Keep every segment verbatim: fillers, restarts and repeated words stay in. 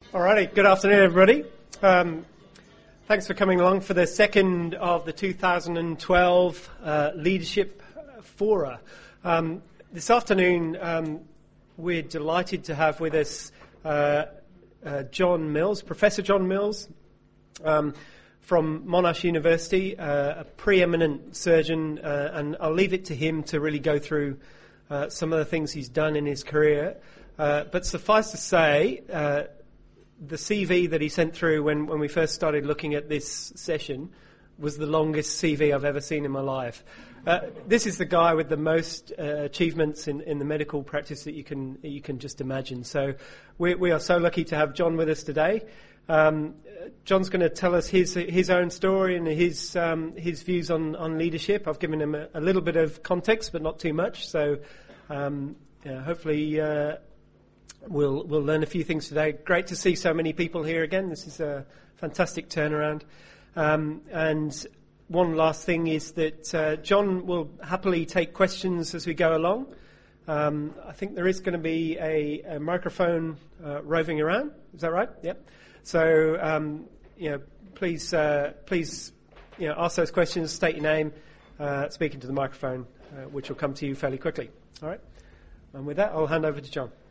Alrighty, good afternoon everybody. Um, thanks for coming along for the second of the two thousand twelve uh, Leadership Fora. Um, this afternoon um, we're delighted to have with us uh, uh, John Mills, Professor John Mills um, from Monash University, uh, a preeminent surgeon, uh, and I'll leave it to him to really go through uh, some of the things he's done in his career. Uh, but suffice to say, uh, the C V that he sent through when, when we first started looking at this session was the longest C V I've ever seen in my life. Uh, this is the guy with the most uh, achievements in, in the medical practice that you can you can just imagine. So we, we are so lucky to have John with us today. Um, John's going to tell us his his own story and his um, his views on, on leadership. I've given him a, a little bit of context, but not too much. So um, yeah, hopefully. Uh, We'll we'll learn a few things today. Great to see so many people here again. This is a fantastic turnaround. Um, and one last thing is that uh, John will happily take questions as we go along. Um, I think there is going to be a, a microphone uh, roving around. Is that right? Yep. So um, you know, please uh, please you know ask those questions. State your name. Uh, speak into the microphone, uh, which will come to you fairly quickly. All right. And with that, I'll hand over to John.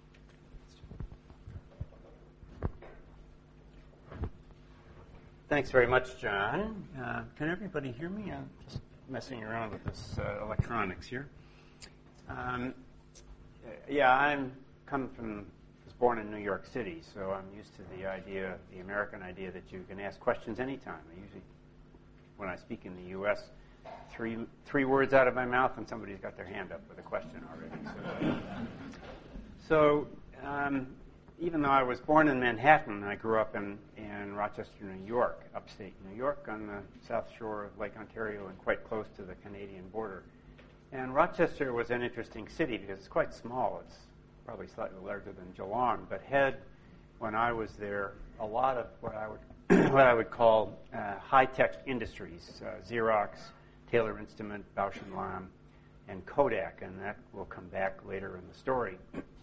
Thanks very much, John. Uh, can everybody hear me? I'm just messing around with this uh, electronics here. Um, yeah, I'm come from, was born in New York City, so I'm used to the idea, the American idea that you can ask questions anytime. I usually, when I speak in the U S, three three words out of my mouth and somebody's got their hand up with a question already. So, so um, even though I was born in Manhattan, I grew up in, in Rochester, New York, upstate New York, on the south shore of Lake Ontario and quite close to the Canadian border. And Rochester was an interesting city because it's quite small. It's probably slightly larger than Geelong, but had, when I was there, a lot of what I would what I would call uh, high-tech industries, uh, Xerox, Taylor Instrument, Bausch and Lomb, and Kodak, and that will come back later in the story.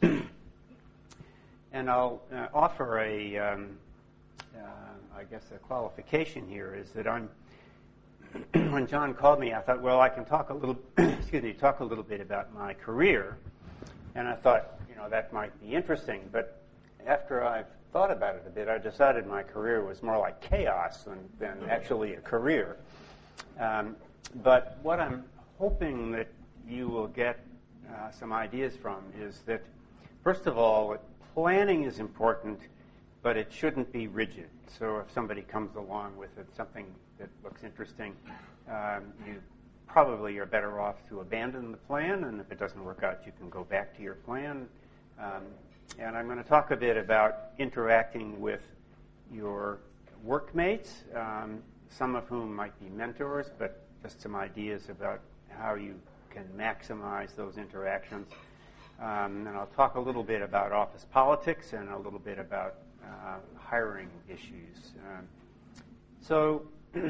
And I'll uh, offer a, um, uh, I guess, a qualification here is that I'm. When John called me, I thought, well, I can talk a little, excuse me, talk a little bit about my career, and I thought, you know, that might be interesting. But after I've thought about it a bit, I decided my career was more like chaos than, than actually a career. Um, but what I'm hoping that you will get uh, some ideas from is that, first of all, it, planning is important, but it shouldn't be rigid. So if somebody comes along with it, something that looks interesting, um, you probably are better off to abandon the plan, and if it doesn't work out, you can go back to your plan. Um, and I'm going to talk a bit about interacting with your workmates, um, some of whom might be mentors, but just some ideas about how you can maximize those interactions. Um, and I'll talk a little bit about office politics and a little bit about uh, hiring issues. Um, so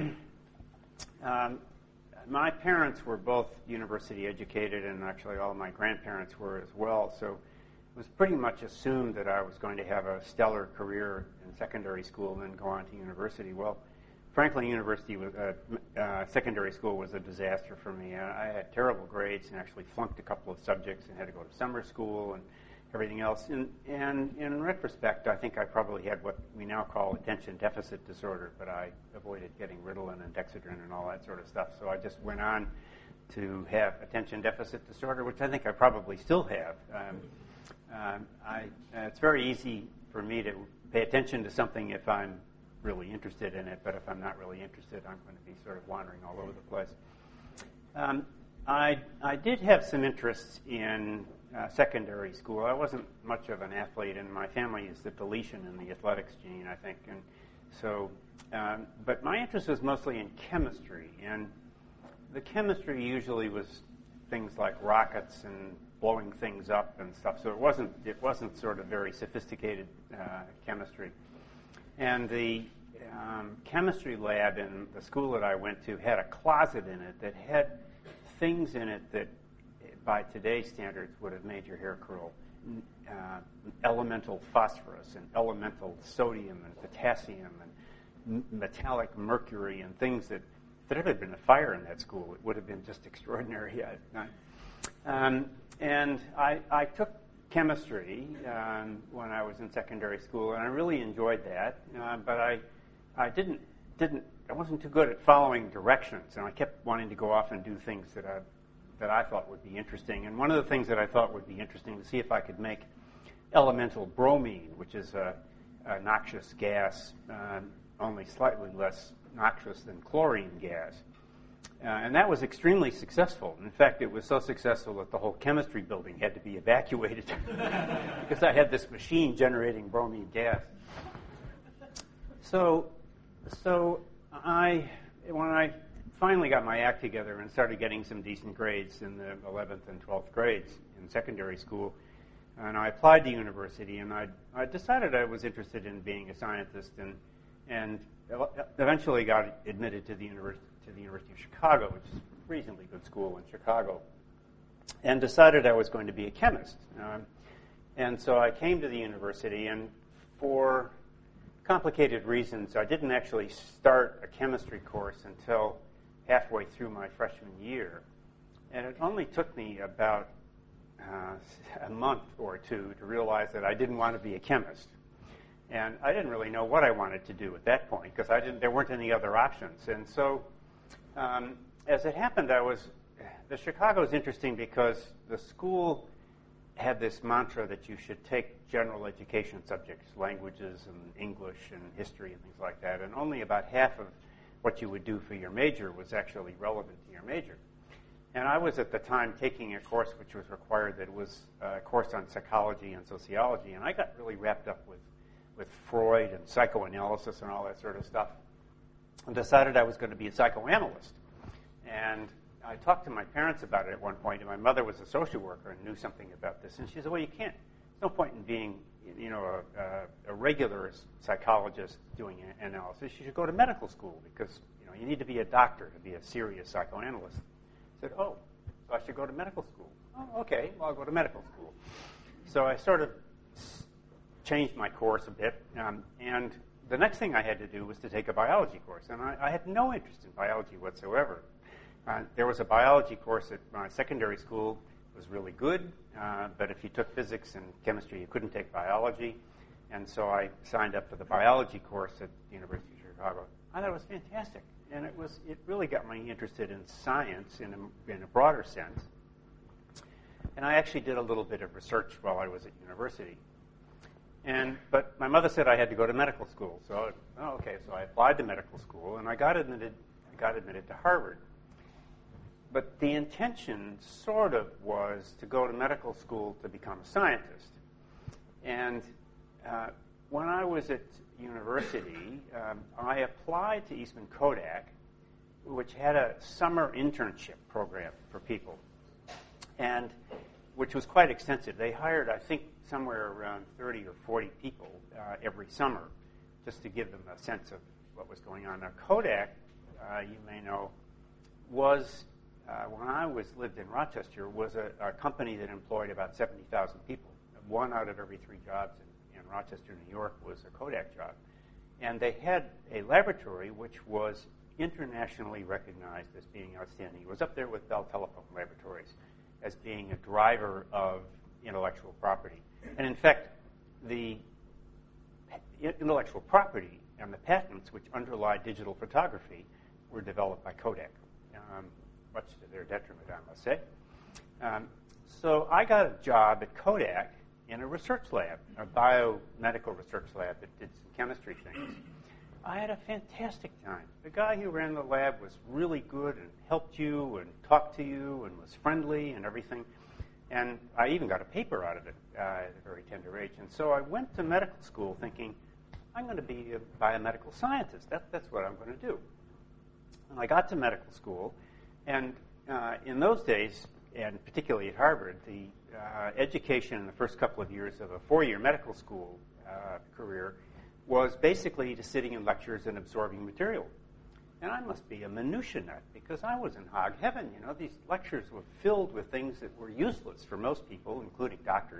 um, my parents were both university educated, and actually all of my grandparents were as well. So it was pretty much assumed that I was going to have a stellar career in secondary school and then go on to university. Well, frankly, university was, uh, uh, secondary school was a disaster for me. Uh, I had terrible grades and actually flunked a couple of subjects and had to go to summer school and everything else. And, and in retrospect, I think I probably had what we now call attention deficit disorder, but I avoided getting Ritalin and Dexedrine and all that sort of stuff. So I just went on to have attention deficit disorder, which I think I probably still have. Um, um, I, uh, it's very easy for me to pay attention to something if I'm really interested in it, but if I'm not really interested, I'm going to be sort of wandering all over the place. Um, I, I did have some interests in uh, secondary school. I wasn't much of an athlete, and my family is the deletion in the athletics gene, I think. And so, um, but my interest was mostly in chemistry, and the chemistry usually was things like rockets and blowing things up and stuff. So it wasn't it wasn't sort of very sophisticated uh, chemistry. And the um, chemistry lab in the school that I went to had a closet in it that had things in it that, by today's standards, would have made your hair curl. uh, elemental phosphorus and elemental sodium and potassium and m- metallic mercury and things that, if there had been a fire in that school, it would have been just extraordinary. Um, and I, I took chemistry um, when I was in secondary school, and I really enjoyed that. Uh, but I, I didn't, didn't, I wasn't too good at following directions, and I kept wanting to go off and do things that I, that I thought would be interesting. And one of the things that I thought would be interesting to see if I could make elemental bromine, which is a, a noxious gas, um, only slightly less noxious than chlorine gas. Uh, and that was extremely successful. In fact, it was so successful that the whole chemistry building had to be evacuated because I had this machine generating bromine gas. So, so I, when I finally got my act together and started getting some decent grades in the eleventh and twelfth grades in secondary school, and I applied to university, and I, I decided I was interested in being a scientist, and and eventually got admitted to the university. to the University of Chicago, which is a reasonably good school in Chicago, and decided I was going to be a chemist. Um, and so I came to the university, and for complicated reasons, I didn't actually start a chemistry course until halfway through my freshman year. And it only took me about uh, a month or two to realize that I didn't want to be a chemist. And I didn't really know what I wanted to do at that point, because I didn't. There weren't any other options. And so Um, as it happened, I was, the Chicago is interesting because the school had this mantra that you should take general education subjects, languages and English and history and things like that, and only about half of what you would do for your major was actually relevant to your major. And I was at the time taking a course which was required that was a course on psychology and sociology, and I got really wrapped up with, with Freud and psychoanalysis and all that sort of stuff. And decided I was going to be a psychoanalyst. And I talked to my parents about it at one point, and my mother was a social worker and knew something about this. And she said, well, you can't, there's no point in being, you know, a, a regular psychologist doing analysis. You should go to medical school because, you know, you need to be a doctor to be a serious psychoanalyst. I said, oh, so I should go to medical school. Oh, okay, well, I'll go to medical school. So I sort of changed my course a bit, um, and the next thing I had to do was to take a biology course, and I, I had no interest in biology whatsoever. Uh, there was a biology course at my secondary school. It was really good, uh, but if you took physics and chemistry, you couldn't take biology, and so I signed up for the biology course at the University of Chicago. I thought it was fantastic, and it was it really got me interested in science in a, in a broader sense, and I actually did a little bit of research while I was at university. And, but my mother said I had to go to medical school. So, oh, okay, so I applied to medical school, and I got admitted, I got admitted to Harvard. But the intention sort of was to go to medical school to become a scientist. And uh, when I was at university, um, I applied to Eastman Kodak, which had a summer internship program for people, and which was quite extensive. They hired, I think, somewhere around thirty or forty people uh, every summer, just to give them a sense of what was going on. Now, Kodak, uh, you may know, was, uh, when I was lived in Rochester, was a, a company that employed about seventy thousand people. One out of every three jobs in, in Rochester, New York, was a Kodak job. And they had a laboratory which was internationally recognized as being outstanding. It was up there with Bell Telephone Laboratories as being a driver of intellectual property. And in fact, the intellectual property and the patents which underlie digital photography were developed by Kodak, um, much to their detriment, I must say. Um, so I got a job at Kodak in a research lab, a biomedical research lab that did some chemistry things. I had a fantastic time. The guy who ran the lab was really good and helped you and talked to you and was friendly and everything. And I even got a paper out of it uh, at a very tender age. And so I went to medical school thinking, I'm going to be a biomedical scientist. That, that's what I'm going to do. And I got to medical school, and uh, in those days, and particularly at Harvard, the uh, education in the first couple of years of a four-year medical school uh, career was basically just sitting in lectures and absorbing material. And I must be a minutia nut because I was in hog heaven. You know, these lectures were filled with things that were useless for most people, including doctors.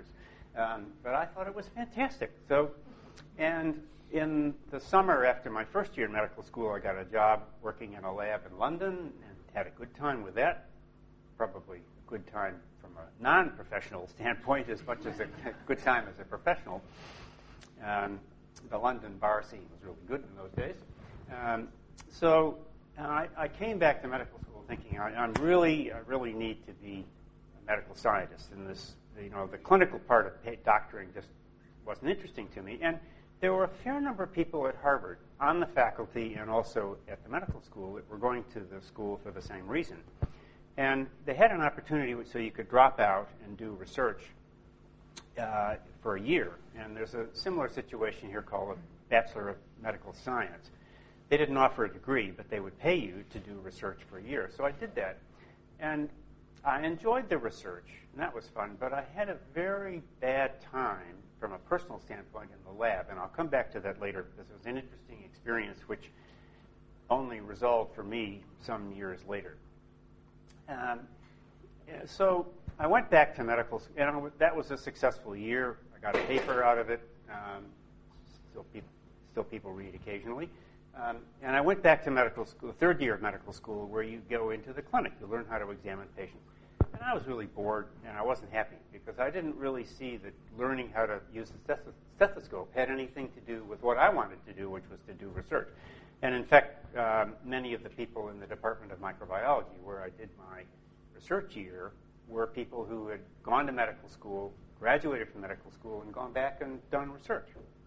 Um, but I thought it was fantastic. So, and in the summer after my first year in medical school, I got a job working in a lab in London and had a good time with that. Probably a good time from a non-professional standpoint as much as a good time as a professional. Um, the London bar scene was really good in those days. Um, so I, I came back to medical school thinking I, I'm really, I really need to be a medical scientist. And this, you know, the clinical part of doctoring just wasn't interesting to me. And there were a fair number of people at Harvard on the faculty and also at the medical school that were going to the school for the same reason. And they had an opportunity so you could drop out and do research uh, for a year. And there's a similar situation here called a Bachelor of Medical Science. They didn't offer a degree, but they would pay you to do research for a year. So I did that. And I enjoyed the research, and that was fun, but I had a very bad time from a personal standpoint in the lab. And I'll come back to that later because it was an interesting experience which only resolved for me some years later. Um, so I went back to medical school, and that was a successful year. I got a paper out of it. Um, still, people, still people read occasionally. Um, and I went back to medical school, third year of medical school, where you go into the clinic. You learn how to examine patients. And I was really bored, and I wasn't happy because I didn't really see that learning how to use the stethoscope had anything to do with what I wanted to do, which was to do research. And in fact, um, many of the people in the Department of Microbiology, where I did my research year, were people who had gone to medical school, graduated from medical school, and gone back and done research.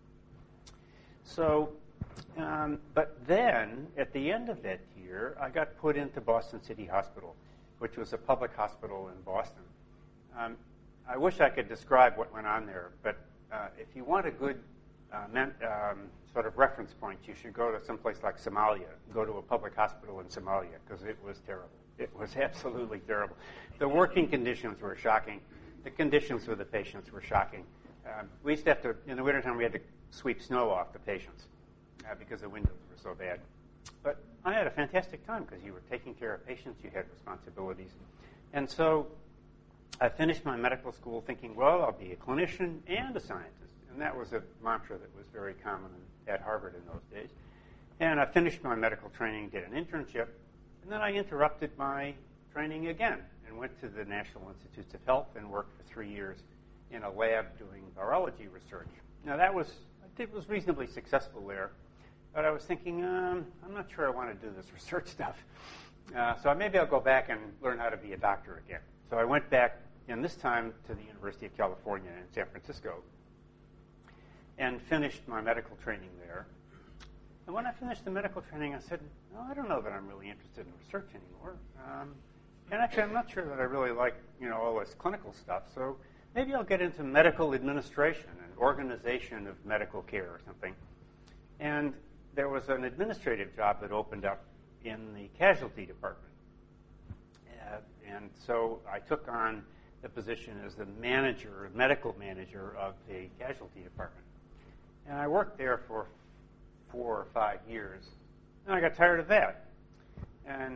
So, um, but then, at the end of that year, I got put into Boston City Hospital, which was a public hospital in Boston. Um, I wish I could describe what went on there, but uh, if you want a good uh, men, um, sort of reference point, you should go to someplace like Somalia, go to a public hospital in Somalia, because it was terrible. It was absolutely terrible. The working conditions were shocking. The conditions for the patients were shocking. Um, we used to have to, in the wintertime, we had to sweep snow off the patients uh, because the windows were so bad. But I had a fantastic time because you were taking care of patients, you had responsibilities. And so I finished my medical school thinking, well, I'll be a clinician and a scientist. And that was a mantra that was very common at Harvard in those days. And I finished my medical training, did an internship, and then I interrupted my training again and went to the National Institutes of Health and worked for three years in a lab doing virology research. Now that was, it was reasonably successful there. But I was thinking, um, I'm not sure I want to do this research stuff. Uh, so maybe I'll go back and learn how to be a doctor again. So I went back, and this time to the University of California in San Francisco, and finished my medical training there. And when I finished the medical training, I said, no, I don't know that I'm really interested in research anymore. Um, and actually, I'm not sure that I really like, you know, all this clinical stuff. So maybe I'll get into medical administration and organization of medical care or something. And there was an administrative job that opened up in the casualty department. Uh, and so I took on the position as the manager, medical manager of the casualty department. And I worked there for four or five years. And I got tired of that. And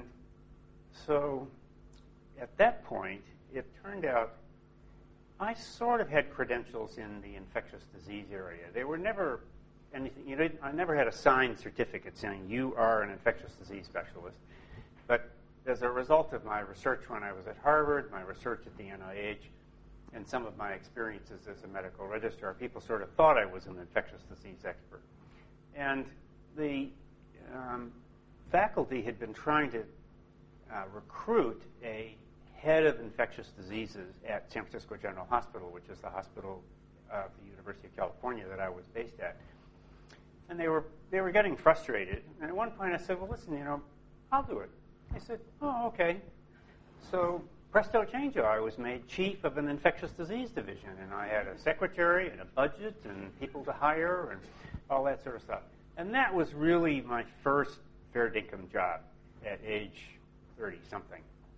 so at that point, it turned out I sort of had credentials in the infectious disease area. They were never anything, you know, I never had a signed certificate saying you are an infectious disease specialist. But as a result of my research when I was at Harvard, my research at the N I H, and some of my experiences as a medical registrar, people sort of thought I was an infectious disease expert. And the um, faculty had been trying to uh, recruit a head of infectious diseases at San Francisco General Hospital, which is the hospital of the University of California that I was based at. And they were they were getting frustrated. And at one point I said, well, listen, you know, I'll do it. They said, oh, okay. So presto changeo, I was made chief of an infectious disease division. And I had a secretary and a budget and people to hire and all that sort of stuff. And that was really my first fair dinkum job at age thirty-something.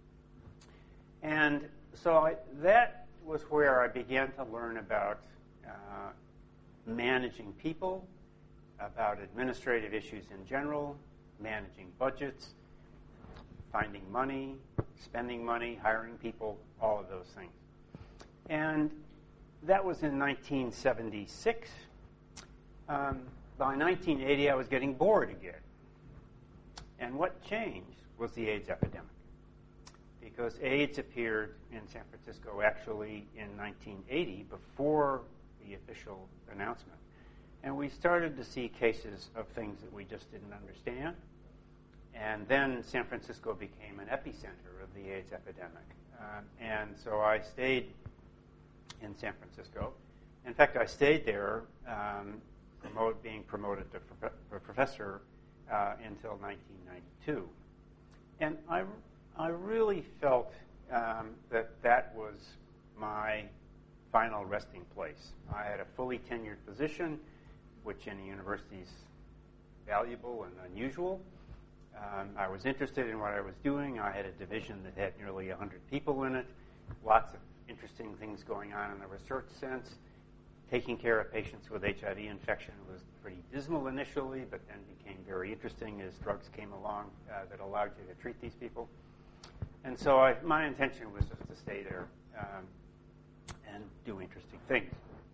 And so I, that was where I began to learn about uh, managing people, about administrative issues in general, managing budgets, finding money, spending money, hiring people, all of those things. And that was in nineteen seventy-six. Um, by nineteen eighty, I was getting bored again. And what changed was the AIDS epidemic. Because AIDS appeared in San Francisco actually in nineteen eighty, before the official announcement. And we started to see cases of things that we just didn't understand. And then San Francisco became an epicenter of the AIDS epidemic. Um, and so I stayed in San Francisco. In fact, I stayed there, um, promote, being promoted to prof- professor uh, until nineteen ninety-two. And I, I really felt um, that that was my final resting place. I had a fully tenured position, which in a university is valuable and unusual. Um, I was interested in what I was doing. I had a division that had nearly one hundred people in it, lots of interesting things going on in the research sense. Taking care of patients with H I V infection was pretty dismal initially, but then became very interesting as drugs came along uh, that allowed you to treat these people. And so I, my intention was just to stay there um, and do interesting things.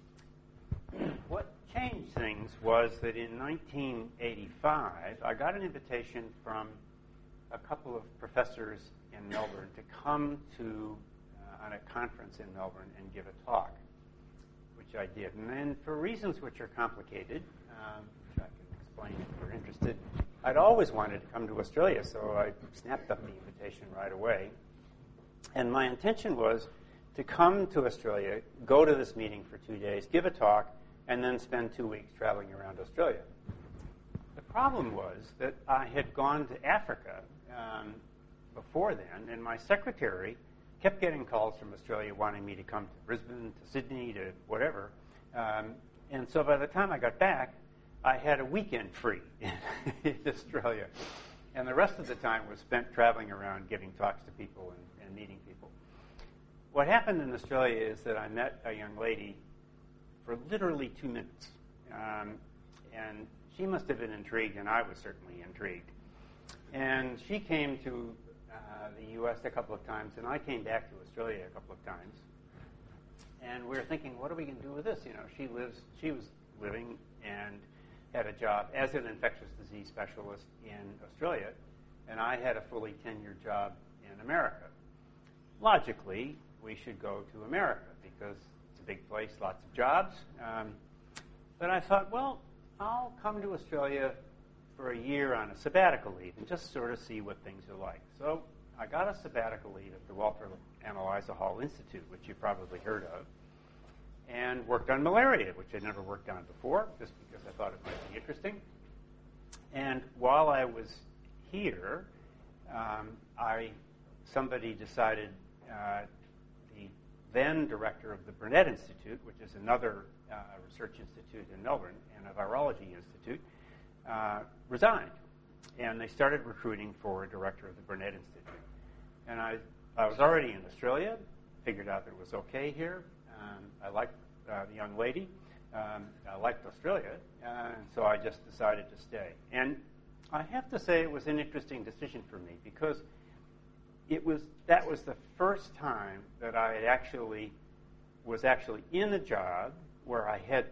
What changed things was that in nineteen eighty-five, I got an invitation from a couple of professors in Melbourne to come to uh, on a conference in Melbourne and give a talk, which I did. And then for reasons which are complicated, um, which I can explain if you're interested, I'd always wanted to come to Australia, so I snapped up the invitation right away. And my intention was to come to Australia, go to this meeting for two days, give a talk, and then spend two weeks traveling around Australia. The problem was that I had gone to Africa um, before then, and my secretary kept getting calls from Australia wanting me to come to Brisbane, to Sydney, to whatever. Um, and so by the time I got back, I had a weekend free in Australia. And the rest of the time was spent traveling around giving talks to people and, and meeting people. What happened in Australia is that I met a young lady for literally two minutes. Um, and she must have been intrigued, and I was certainly intrigued. And she came to uh, the U S a couple of times, and I came back to Australia a couple of times. And we were thinking, what are we going to do with this? You know, she lives, she was living and had a job as an infectious disease specialist in Australia, and I had a fully tenured job in America. Logically, we should go to America because it's a big place, lots of jobs. Um, but I thought, well, I'll come to Australia for a year on a sabbatical leave and just sort of see what things are like. So I got a sabbatical leave at the Walter and Eliza Hall Institute, which you've probably heard of, and worked on malaria, which I'd never worked on before, just because I thought it might be interesting. And while I was here, um, I somebody decided, uh, the then director of the Burnet Institute, which is another uh, research institute in Melbourne and a virology institute, uh, resigned. And they started recruiting for a director of the Burnet Institute. And I, I was already in Australia, figured out that it was okay here. Um, I liked uh, the young lady. Um, I liked Australia, uh, and so I just decided to stay. And I have to say it was an interesting decision for me because it was that was the first time that I had actually was actually in a job where I had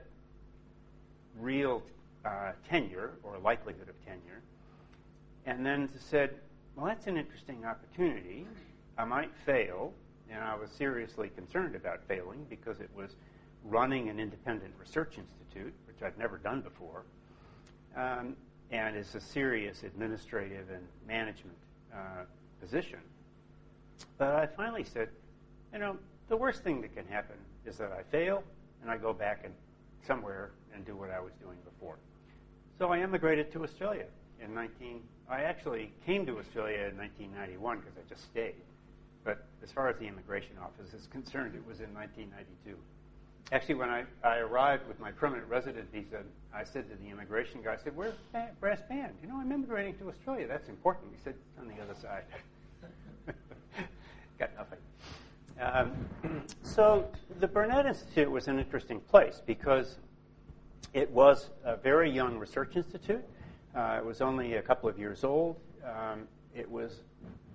real uh, tenure or likelihood of tenure, and then said, well, that's an interesting opportunity. I might fail, and I was seriously concerned about failing because it was running an independent research institute, which I'd never done before, um, and is a serious administrative and management uh, position. But I finally said, you know, the worst thing that can happen is that I fail and I go back and somewhere and do what I was doing before. So I emigrated to Australia in nineteen. I actually came to Australia in nineteen ninety-one because I just stayed. But as far as the immigration office is concerned, it was in nineteen ninety-two. Actually, when I, I arrived with my permanent resident visa, I said to the immigration guy, I said, where's the brass band? You know, I'm immigrating to Australia. That's important. He said, it's on the other side. Got nothing. Um, so the Burnet Institute was an interesting place because it was a very young research institute. Uh, it was only a couple of years old. Um, it was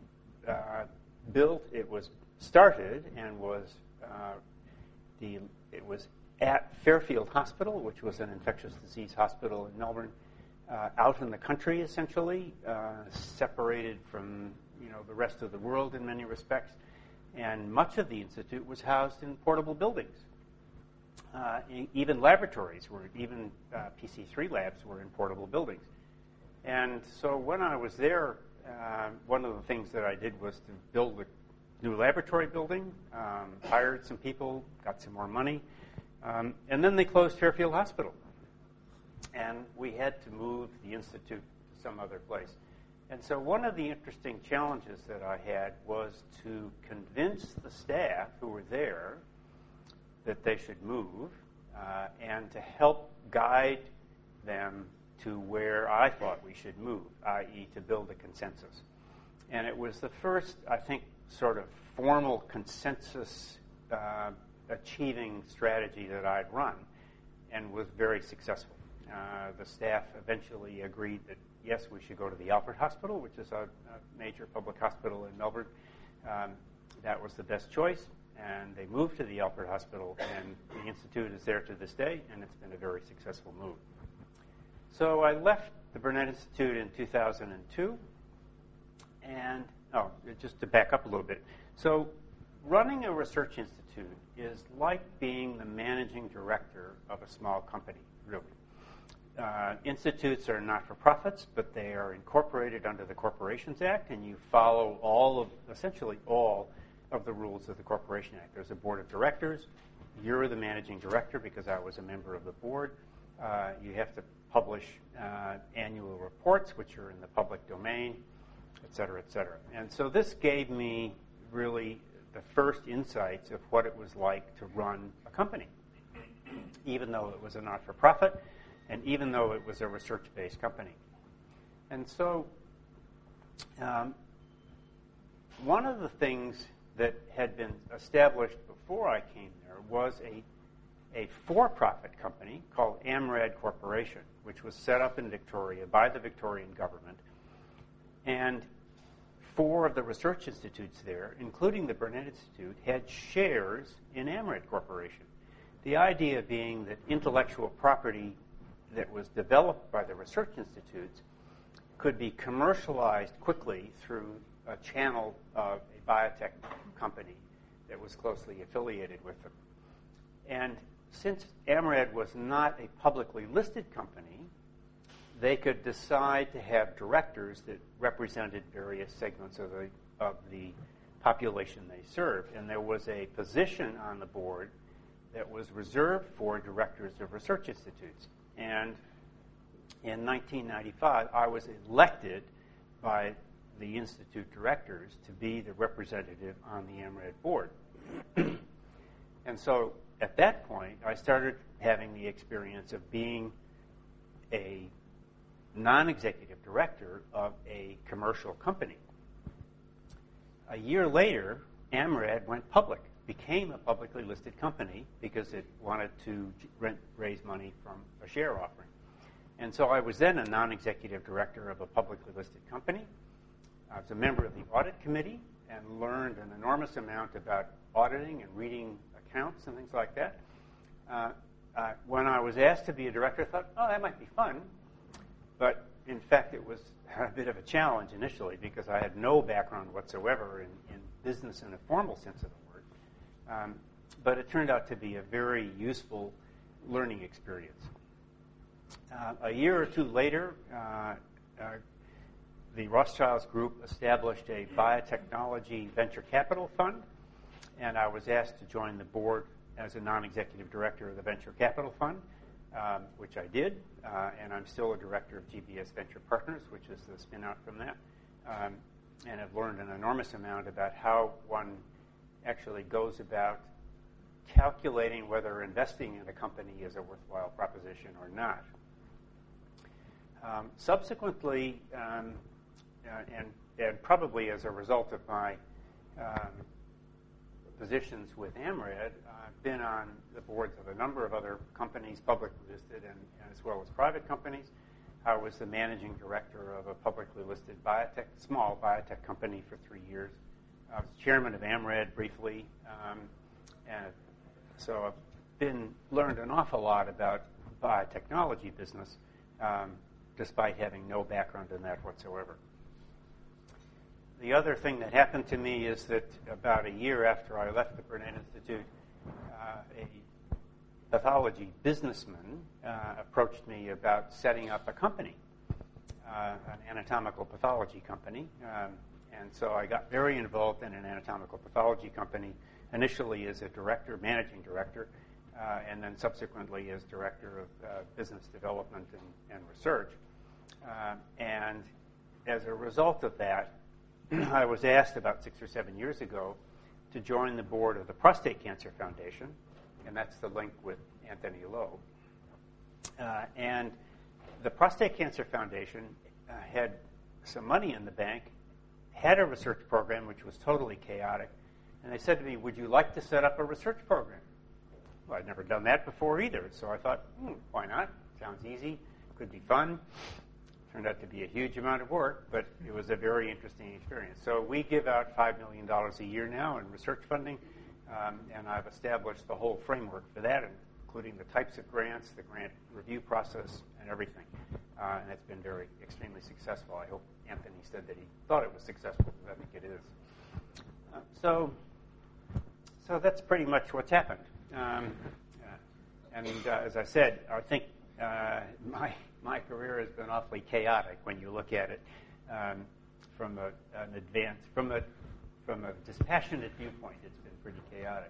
uh, built, it was started and was uh, the it was at Fairfield Hospital, which was an infectious disease hospital in Melbourne, uh, out in the country essentially, uh, separated from you know the rest of the world in many respects, and much of the institute was housed in portable buildings. Uh, e- even laboratories were, even uh, P C three labs were in portable buildings. And so when I was there, uh, one of the things that I did was to build a new laboratory building, um, hired some people, got some more money, um, and then they closed Fairfield Hospital. And we had to move the institute to some other place. And so one of the interesting challenges that I had was to convince the staff who were there that they should move uh, and to help guide them to where I thought we should move, that is to build a consensus. And it was the first, I think, sort of formal consensus uh, achieving strategy that I'd run and was very successful. Uh, the staff eventually agreed that, yes, we should go to the Alfred Hospital, which is a, a major public hospital in Melbourne. Um, that was the best choice, and they moved to the Alfred Hospital, and the Institute is there to this day, and it's been a very successful move. So I left the Burnet Institute in two thousand two, and, oh, just to back up a little bit. So running a research institute is like being the managing director of a small company, really. Uh, institutes are not-for-profits, but they are incorporated under the Corporations Act, and you follow all of, essentially all of the rules of the Corporation Act. There's a board of directors. You're the managing director because I was a member of the board. Uh, you have to publish uh, annual reports, which are in the public domain, et cetera, et cetera. And so this gave me really the first insights of what it was like to run a company, even though it was a not-for-profit, and even though it was a research-based company. And so um, one of the things that had been established before I came there was a, a for-profit company called AMRAD Corporation, which was set up in Victoria by the Victorian government. And four of the research institutes there, including the Burnet Institute, had shares in AMRAD Corporation. The idea being that intellectual property that was developed by the research institutes could be commercialized quickly through a channel of a biotech company that was closely affiliated with them. And since AMRAD was not a publicly listed company, they could decide to have directors that represented various segments of the, of the population they served. And there was a position on the board that was reserved for directors of research institutes. And in nineteen ninety-five, I was elected by the institute directors to be the representative on the AMRAD board. And so at that point, I started having the experience of being a non-executive director of a commercial company. A year later, AMRAD went public, became a publicly listed company because it wanted to rent, raise money from a share offering. And so I was then a non-executive director of a publicly listed company. I was a member of the audit committee and learned an enormous amount about auditing and reading accounts and things like that. Uh, uh, when I was asked to be a director, I thought, oh, that might be fun. But in fact, it was a bit of a challenge initially because I had no background whatsoever in, in business in a formal sense of the word. Um, but it turned out to be a very useful learning experience. Uh, a year or two later, uh, uh, the Rothschilds Group established a biotechnology venture capital fund, and I was asked to join the board as a non-executive director of the venture capital fund, um, which I did, uh, and I'm still a director of G B S Venture Partners, which is the spin-out from that, um, and I've learned an enormous amount about how one actually goes about calculating whether investing in a company is a worthwhile proposition or not. Um, subsequently, um, uh, and, and probably as a result of my um, positions with AMRAD, I've been on the boards of a number of other companies, publicly listed and, and as well as private companies. I was the managing director of a publicly listed biotech, small biotech company for three years. I was chairman of AMRAD briefly, um, and so been learned an awful lot about biotechnology business, um, despite having no background in that whatsoever. The other thing that happened to me is that about a year after I left the Burnet Institute, uh, a pathology businessman uh, approached me about setting up a company, uh, an anatomical pathology company. Um, and so I got very involved in an anatomical pathology company, initially as a director, managing director, uh, and then subsequently as director of uh, business development and, and research. Uh, and as a result of that, I was asked about six or seven years ago to join the board of the Prostate Cancer Foundation, and that's the link with Anthony Lowe. Uh, and the Prostate Cancer Foundation uh, had some money in the bank, had a research program which was totally chaotic, and they said to me, would you like to set up a research program? Well, I'd never done that before either, so I thought, hmm, why not? Sounds easy, could be fun. Turned out to be a huge amount of work, but it was a very interesting experience. So we give out five million dollars a year now in research funding, um, and I've established the whole framework for that, including the types of grants, the grant review process, and everything. Uh, and it's been very, extremely successful. I hope Anthony said that he thought it was successful, because I think it is. Uh, so, so that's pretty much what's happened. Um, uh, and uh, as I said, I think uh, my My career has been awfully chaotic when you look at it um, from a, an advance, from a from a dispassionate viewpoint. It's been pretty chaotic.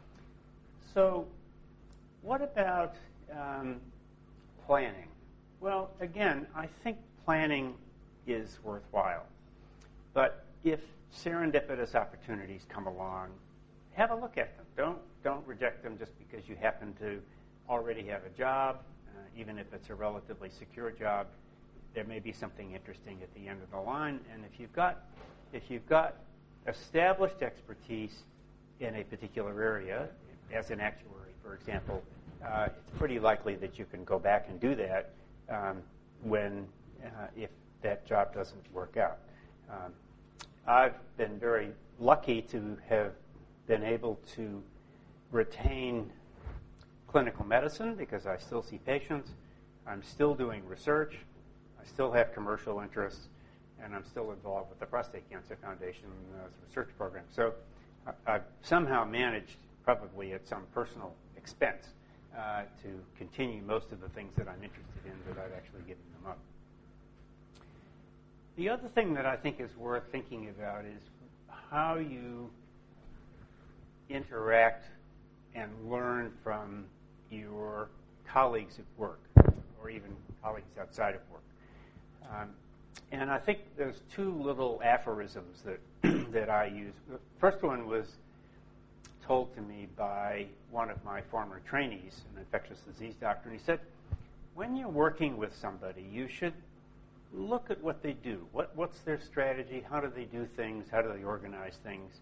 So, what about um, planning? Well, again, I think planning is worthwhile. But if serendipitous opportunities come along, have a look at them. Don't don't reject them just because you happen to already have a job. Uh, even if it's a relatively secure job, there may be something interesting at the end of the line. And if you've got, if you've got established expertise in a particular area, as an actuary, for example, uh, it's pretty likely that you can go back and do that um, when, uh, if that job doesn't work out. Um, I've been very lucky to have been able to retain clinical medicine because I still see patients, I'm still doing research, I still have commercial interests, and I'm still involved with the Prostate Cancer Foundation uh, research program. So I, I've somehow managed, probably at some personal expense, uh, to continue most of the things that I'm interested in without actually giving them up. The other thing that I think is worth thinking about is how you interact and learn from your colleagues at work, or even colleagues outside of work. Um, and I think there's two little aphorisms that that I use. The first one was told to me by one of my former trainees, an infectious disease doctor, and he said, when you're working with somebody, you should look at what they do. What, what's their strategy? How do they do things? How do they organize things?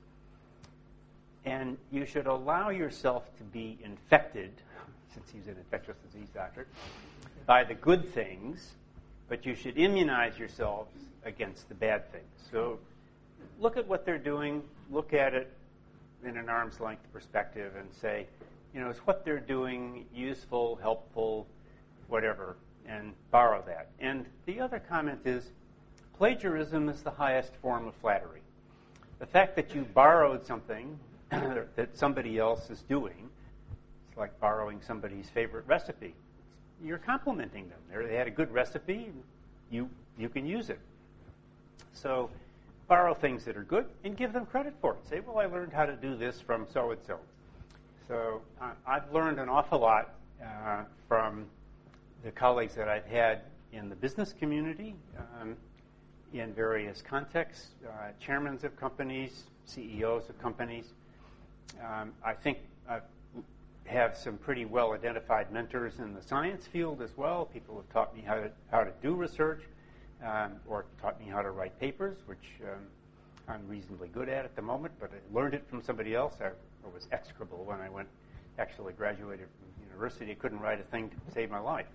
And you should allow yourself to be infected, since he's an infectious disease doctor, by the good things, but you should immunize yourselves against the bad things. So look at what they're doing, look at it in an arm's length perspective and say, you know, is what they're doing useful, helpful, whatever, and borrow that. And the other comment is, plagiarism is the highest form of flattery. The fact that you borrowed something that somebody else is doing, it's like borrowing somebody's favorite recipe. You're complimenting them. They're, they had a good recipe, you you can use it. So borrow things that are good and give them credit for it. Say, well, I learned how to do this from so-and-so. So uh, I've learned an awful lot uh, from the colleagues that I've had in the business community, um, in various contexts, uh, chairmen of companies, C E Os of companies. Um, I think I have some pretty well-identified mentors in the science field as well. People have taught me how to how to do research, um, or taught me how to write papers, which um, I'm reasonably good at at the moment, but I learned it from somebody else. I, I was execrable when I went, actually graduated from university. I couldn't write a thing to save my life.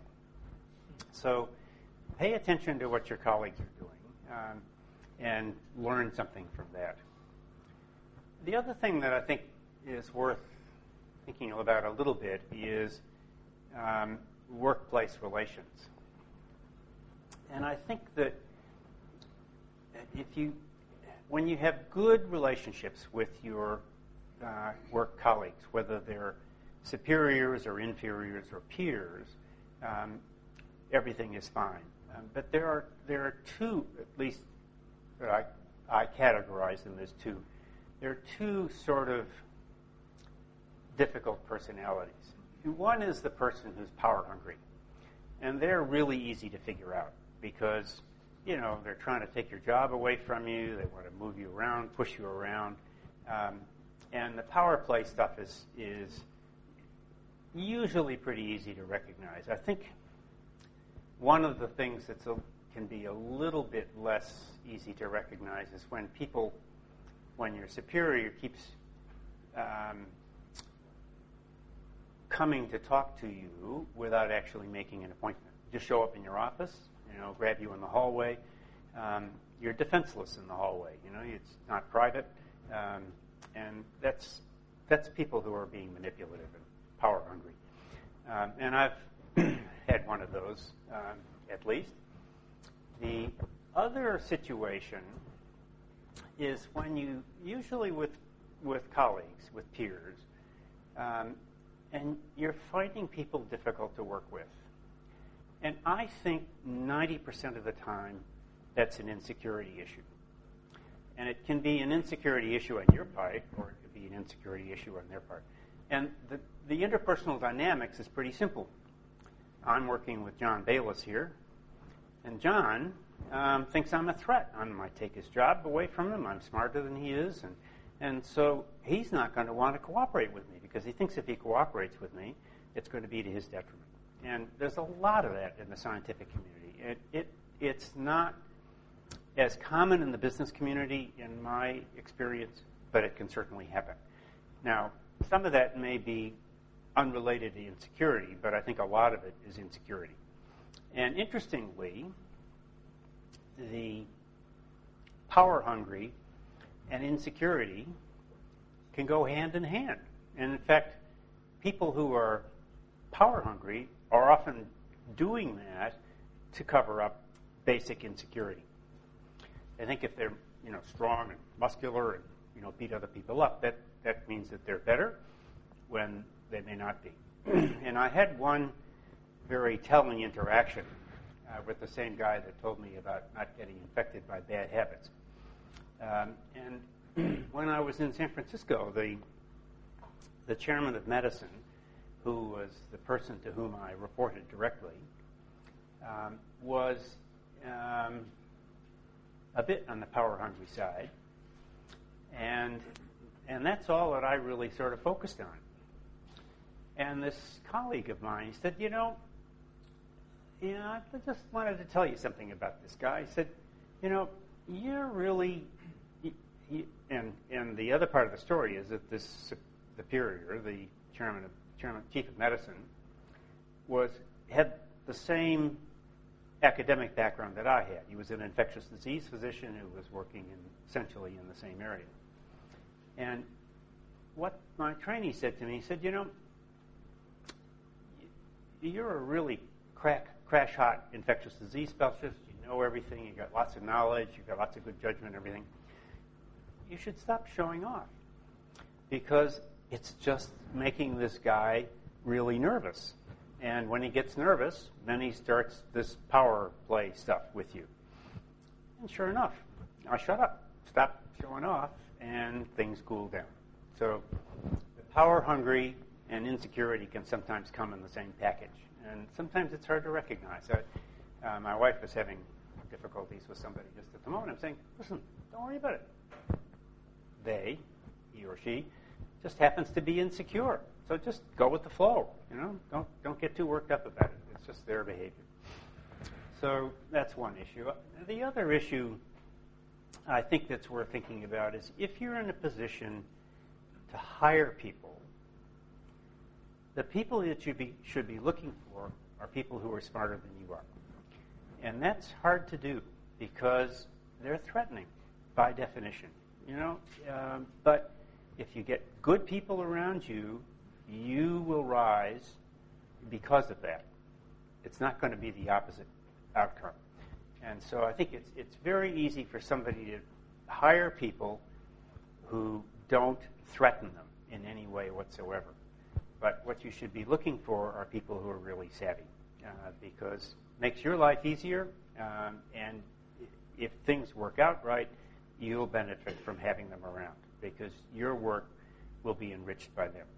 So pay attention to what your colleagues are doing, um, and learn something from that. The other thing that I think is worth thinking about a little bit is um, workplace relations. And I think that if you, when you have good relationships with your uh, work colleagues, whether they're superiors or inferiors or peers, um, everything is fine. Um, but there are there are two, at least that I I categorize them as two. There are two sort of difficult personalities. One is the person who's power hungry, and they're really easy to figure out because, you know, they're trying to take your job away from you. They want to move you around, push you around, um, and the power play stuff is is usually pretty easy to recognize. I think one of the things that can be a little bit less easy to recognize is when people, when your superior keeps um, coming to talk to you without actually making an appointment. Just show up in your office, you know, grab you in the hallway. Um, you're defenseless in the hallway. You know, it's not private, um, and that's that's people who are being manipulative and power hungry. Um, and I've had one of those, um, at least. The other situation is when you, usually with with colleagues, with peers, um, and you're finding people difficult to work with. And I think ninety percent of the time, that's an insecurity issue. And it can be an insecurity issue on your part, or it could be an insecurity issue on their part. And the, the interpersonal dynamics is pretty simple. I'm working with John Bayless here, and John um, thinks I'm a threat. I might take his job away from him. I'm smarter than he is, and and so he's not going to want to cooperate with me because he thinks if he cooperates with me, it's going to be to his detriment. And there's a lot of that in the scientific community. It, it it's not as common in the business community, in my experience, but it can certainly happen. Now, some of that may be unrelated to insecurity, but I think a lot of it is insecurity. And interestingly, the power hungry and insecurity can go hand in hand. And in fact, people who are power hungry are often doing that to cover up basic insecurity. I think if they're, you know, strong and muscular and, you know, beat other people up, that, that means that they're better when they may not be. And I had one very telling interaction uh, with the same guy that told me about not getting infected by bad habits. Um, and when I was in San Francisco, the the chairman of medicine, who was the person to whom I reported directly, um, was um, a bit on the power-hungry side, and and that's all that I really sort of focused on. And this colleague of mine, he said, you know, yeah, I just wanted to tell you something about this guy. He said, you know, you're really, you, you, and and the other part of the story is that this superior, the chairman of chairman chief of medicine, was had the same academic background that I had. He was an infectious disease physician who was working in, essentially in the same area. And what my trainee said to me, he said, you know, you're a really crack, crash-hot infectious disease specialist. You know everything. You've got lots of knowledge. You've got lots of good judgment and everything. You should stop showing off because it's just making this guy really nervous. And when he gets nervous, then he starts this power play stuff with you. And sure enough, I shut up, stop showing off, and things cool down. So the power hungry and insecurity can sometimes come in the same package. And sometimes it's hard to recognize. I, uh, my wife was having difficulties with somebody just at the moment. I'm saying, listen, don't worry about it. They, he or she, just happens to be insecure. So just go with the flow, you know. Don't don't get too worked up about it. It's just their behavior. So that's one issue. The other issue I think that's worth thinking about is if you're in a position to hire people, the people that you be, should be looking for are people who are smarter than you are. And that's hard to do because they're threatening by definition, you know. Um, but if you get good people around you you will rise because of that. It's not going to be the opposite outcome. And so I think it's it's very easy for somebody to hire people who don't threaten them in any way whatsoever. But what you should be looking for are people who are really savvy, uh, because it makes your life easier, um, and if things work out right, you'll benefit from having them around, because your work will be enriched by them.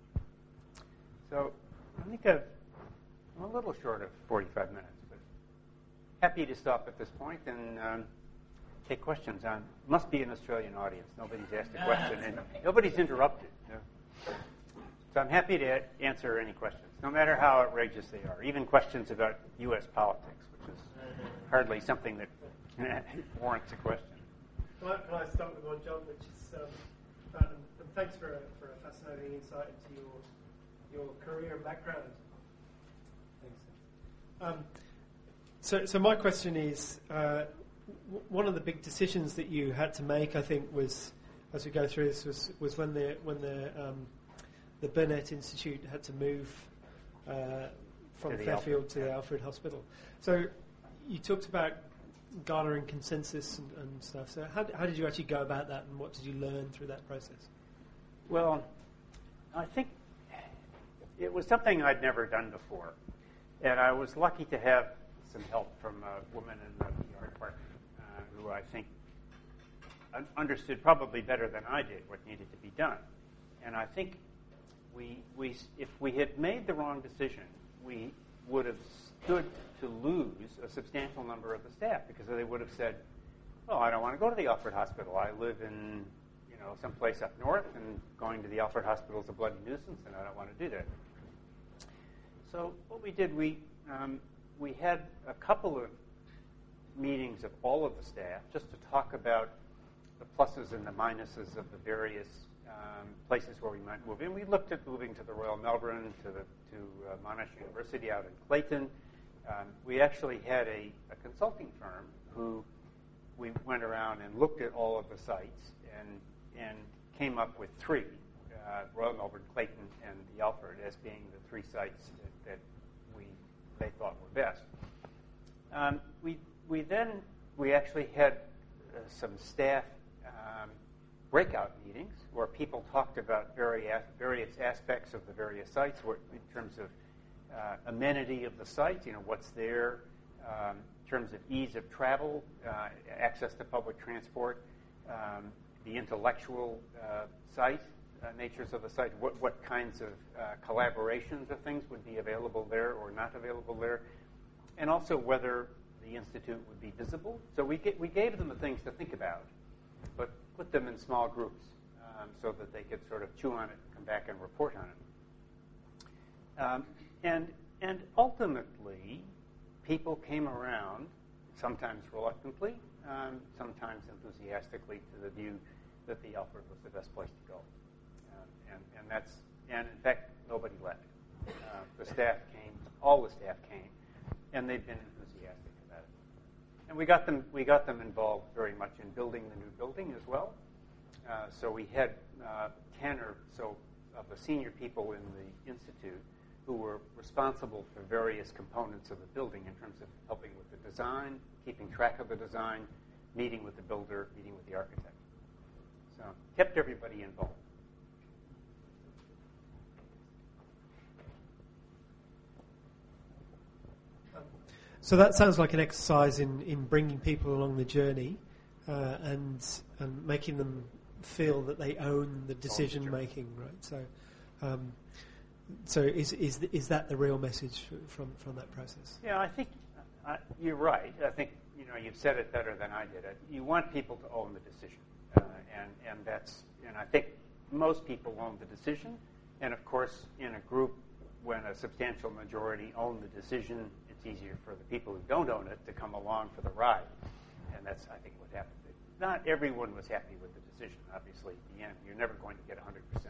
So I think I've, I'm a little short of forty-five minutes, but happy to stop at this point and um, take questions on. Must be an Australian audience. Nobody's asked a question, and nobody's interrupted. You know? So I'm happy to answer any questions, no matter how outrageous they are, even questions about U S politics, which is hardly something that warrants a question. Can I, can I start with one, John, which is, um, uh, and, and thanks for a, for a fascinating insight into your your career and background. Thanks. Um, so, so my question is, uh, w- one of the big decisions that you had to make, I think, was, as we go through this, was, was when the when the um, the Burnett Institute had to move uh, from to Fairfield Alfred, to yeah. the Alfred Hospital. So you talked about garnering consensus and, and stuff. So how, how did you actually go about that, and what did you learn through that process? Well, I think it was something I'd never done before, and I was lucky to have some help from a woman in the P R department uh, who I think un- understood probably better than I did what needed to be done. And I think we, we, if we had made the wrong decision, we would have stood to lose a substantial number of the staff, because they would have said, well, I don't want to go to the Alfred Hospital. I live in, you know, someplace up north, and going to the Alfred Hospital is a bloody nuisance, and I don't want to do that. So what we did, we um, we had a couple of meetings of all of the staff just to talk about the pluses and the minuses of the various um, places where we might move in. We looked at moving to the Royal Melbourne, to the to uh, Monash University out in Clayton. Um, we actually had a, a consulting firm who we went around and looked at all of the sites and and came up with three, uh, Royal Melbourne, Clayton, and the Alfred, as being the three sites that, that we they thought were best. Um, we we then we actually had uh, some staff um, breakout meetings where people talked about various various aspects of the various sites, where, in terms of uh, amenity of the site, you know, what's there, um, in terms of ease of travel, uh, access to public transport, um, the intellectual uh, site, uh, natures of the site, what, what kinds of uh, collaborations of things would be available there or not available there, and also whether the Institute would be visible. So we, get, we gave them the things to think about, but put them in small groups um, so that they could sort of chew on it, come back and report on it. Um, and, and ultimately, people came around, sometimes reluctantly, um, sometimes enthusiastically, to the view that the Alfred was the best place to go. Um, and, and that's, and in fact, nobody left. Uh, the staff came, all the staff came, and they've been enthusiastic about it. And we got them, we got them involved very much in building the new building as well. Uh, so we had uh, ten or so of the senior people in the Institute who were responsible for various components of the building in terms of helping with the design, keeping track of the design, meeting with the builder, meeting with the architect. So kept everybody involved. So that sounds like an exercise in, in bringing people along the journey uh, and and making them feel that they own the decision making, right? So, um, so is is is that the real message from from that process? Yeah, I think uh, you're right. I think you know you've said it better than I did. You want people to own the decision, uh, and and that's and I think most people own the decision, and of course in a group when a substantial majority own the decision, it's easier for the people who don't own it to come along for the ride. And that's, I think, what happened. Not everyone was happy with the decision, obviously, at the end. You're never going to get one hundred percent.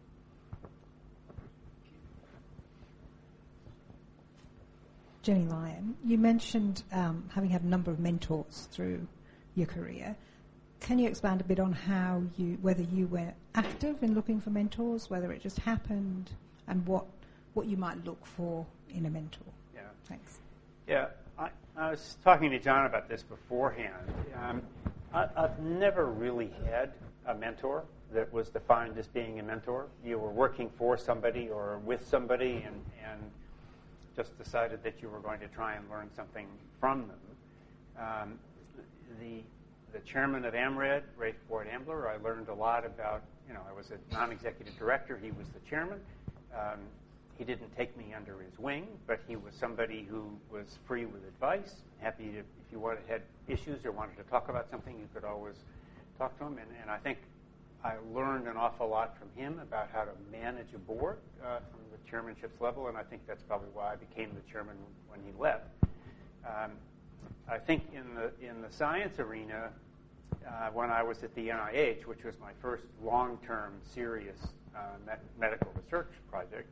Jenny Lyon, you mentioned um, having had a number of mentors through your career. Can you expand a bit on how you, whether you were active in looking for mentors, whether it just happened? and what what you might look for in a mentor. Yeah. Thanks. Yeah, I, I was talking to John about this beforehand. Um, I, I've never really had a mentor that was defined as being a mentor. You were working for somebody or with somebody and, and just decided that you were going to try and learn something from them. Um, the the chairman of AMRAD, Ray Floyd Ambler, I learned a lot about, you know, I was a non-executive director. He was the chairman. Um, he didn't take me under his wing, but he was somebody who was free with advice, happy to, if you wanted, had issues or wanted to talk about something, you could always talk to him. And, and I think I learned an awful lot from him about how to manage a board uh, from the chairmanship's level, and I think that's probably why I became the chairman when he left. Um, I think in the in the science arena, uh, when I was at the N I H, which was my first long-term serious uh, me- medical research project,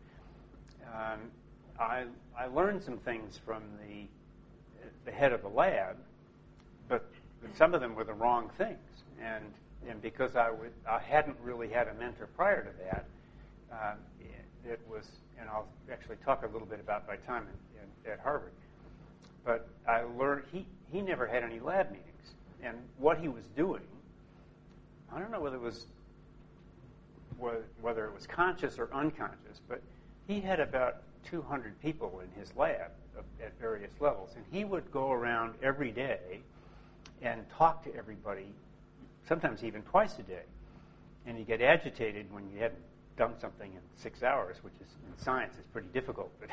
um, I I learned some things from the the head of the lab, but some of them were the wrong things, and and because I would I hadn't really had a mentor prior to that, um, it, it was, and I'll actually talk a little bit about my time in, in, at Harvard. But I learned he, he never had any lab meetings. And what he was doing, I don't know whether it was whether it was conscious or unconscious, but he had about two hundred people in his lab at various levels. And he would go around every day and talk to everybody, sometimes even twice a day. And he'd get agitated when you hadn't done something in six hours, which is in science is pretty difficult. But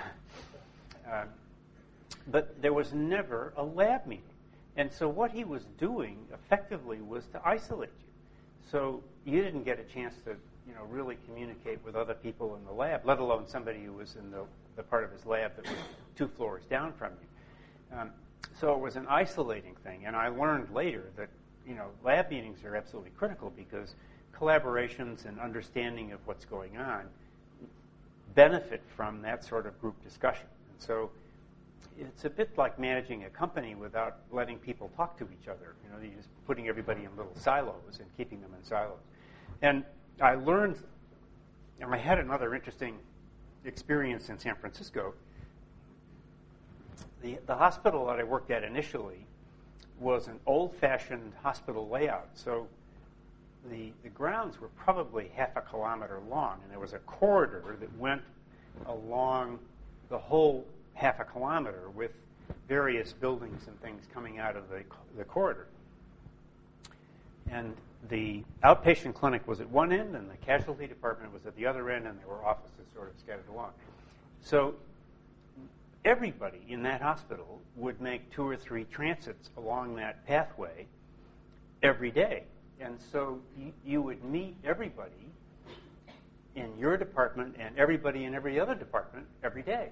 um, But there was never a lab meeting. And so what he was doing effectively was to isolate you. So you didn't get a chance to, you know, really communicate with other people in the lab, let alone somebody who was in the, the part of his lab that was two floors down from you. Um, so it was an isolating thing. And I learned later that, you know, lab meetings are absolutely critical because collaborations and understanding of what's going on benefit from that sort of group discussion. And so it's a bit like managing a company without letting people talk to each other. You know, you're just putting everybody in little silos and keeping them in silos. And I learned, and I had another interesting experience in San Francisco. The, the hospital that I worked at initially was an old-fashioned hospital layout. So the, the grounds were probably half a kilometer long, and there was a corridor that went along the whole half a kilometer with various buildings and things coming out of the, the corridor. And the outpatient clinic was at one end, and the casualty department was at the other end, and there were offices sort of scattered along. So everybody in that hospital would make two or three transits along that pathway every day. And so you, you would meet everybody in your department and everybody in every other department every day.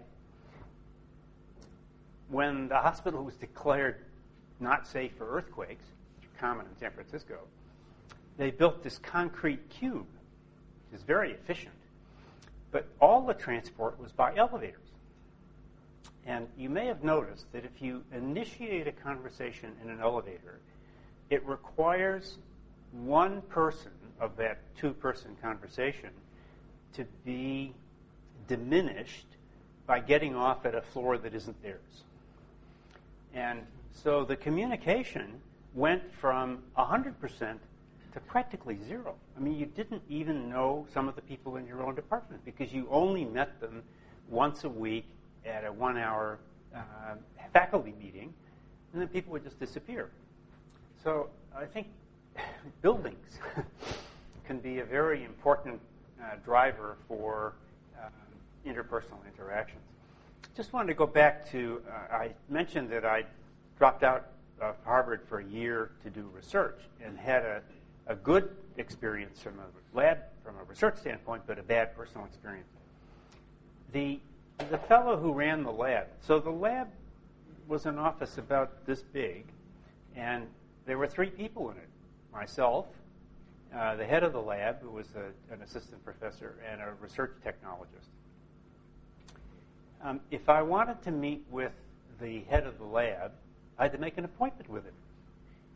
When the hospital was declared not safe for earthquakes, which are common in San Francisco, they built this concrete cube, which is very efficient. But all the transport was by elevators. And you may have noticed that if you initiate a conversation in an elevator, it requires one person of that two-person conversation to be diminished by getting off at a floor that isn't theirs. And so the communication went from one hundred percent to practically zero. I mean, you didn't even know some of the people in your own department because you only met them once a week at a one-hour uh, faculty meeting, and then people would just disappear. So I think buildings can be a very important uh, driver for um, interpersonal interactions. Just wanted to go back to, uh, I mentioned that I dropped out of Harvard for a year to do research and had a, a good experience from a lab, from a research standpoint, but a bad personal experience. The, the fellow who ran the lab, so the lab was an office about this big, and there were three people in it. Myself, uh, the head of the lab, who was a, an assistant professor, and a research technologist. Um, if I wanted to meet with the head of the lab, I had to make an appointment with him.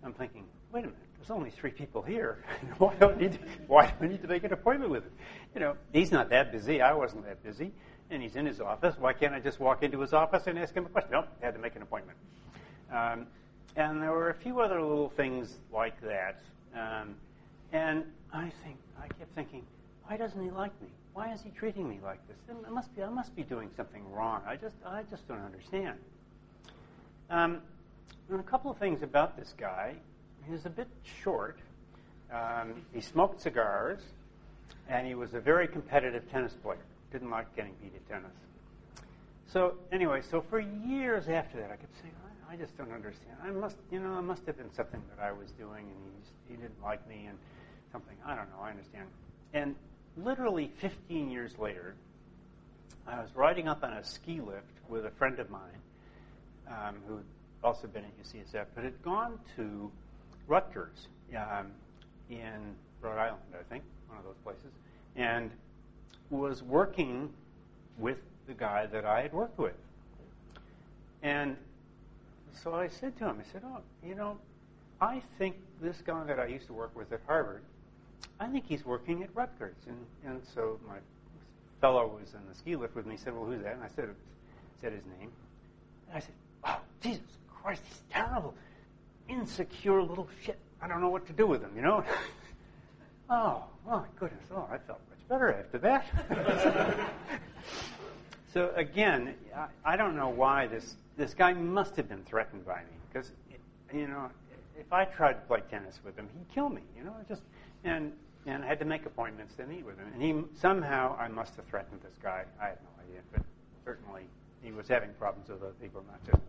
I'm thinking, wait a minute, there's only three people here. why, do I need to, why do I need to make an appointment with him? You know, he's not that busy. I wasn't that busy. And he's in his office. Why can't I just walk into his office and ask him a question? Nope, I had to make an appointment. Um, and there were a few other little things like that. Um, and I think, I kept thinking, why doesn't he like me? Why is he treating me like this? It must be, I must be doing something wrong. I just, I just don't understand. Um, and a couple of things about this guy. He was a bit short. Um, he smoked cigars, and he was a very competitive tennis player. Didn't like getting beat at tennis. So anyway, so for years after that, I kept saying, I, I just don't understand. I must, you know, it must have been something that I was doing, and he, just, he didn't like me, and something. I don't know. I understand. And literally fifteen years later, I was riding up on a ski lift with a friend of mine um, who'd also been at U C S F, but had gone to Rutgers um, in Rhode Island, I think, one of those places, and was working with the guy that I had worked with. And so I said to him, I said, oh, you know, I think this guy that I used to work with at Harvard, I think he's working at Rutgers. And, and so my fellow who was in the ski lift with me said, well, who's that? And I said, said his name. And I said, oh, Jesus Christ, he's terrible, insecure little shit. I don't know what to do with him, you know? Oh, my goodness. Oh, I felt much better after that. So, again, I, I don't know why this, this guy must have been threatened by me. Because, you know, if I tried to play tennis with him, he'd kill me, you know? Just and and I had to make appointments to meet with him. And he somehow, I must have threatened this guy. I had no idea. But certainly, he was having problems with other people, not just me.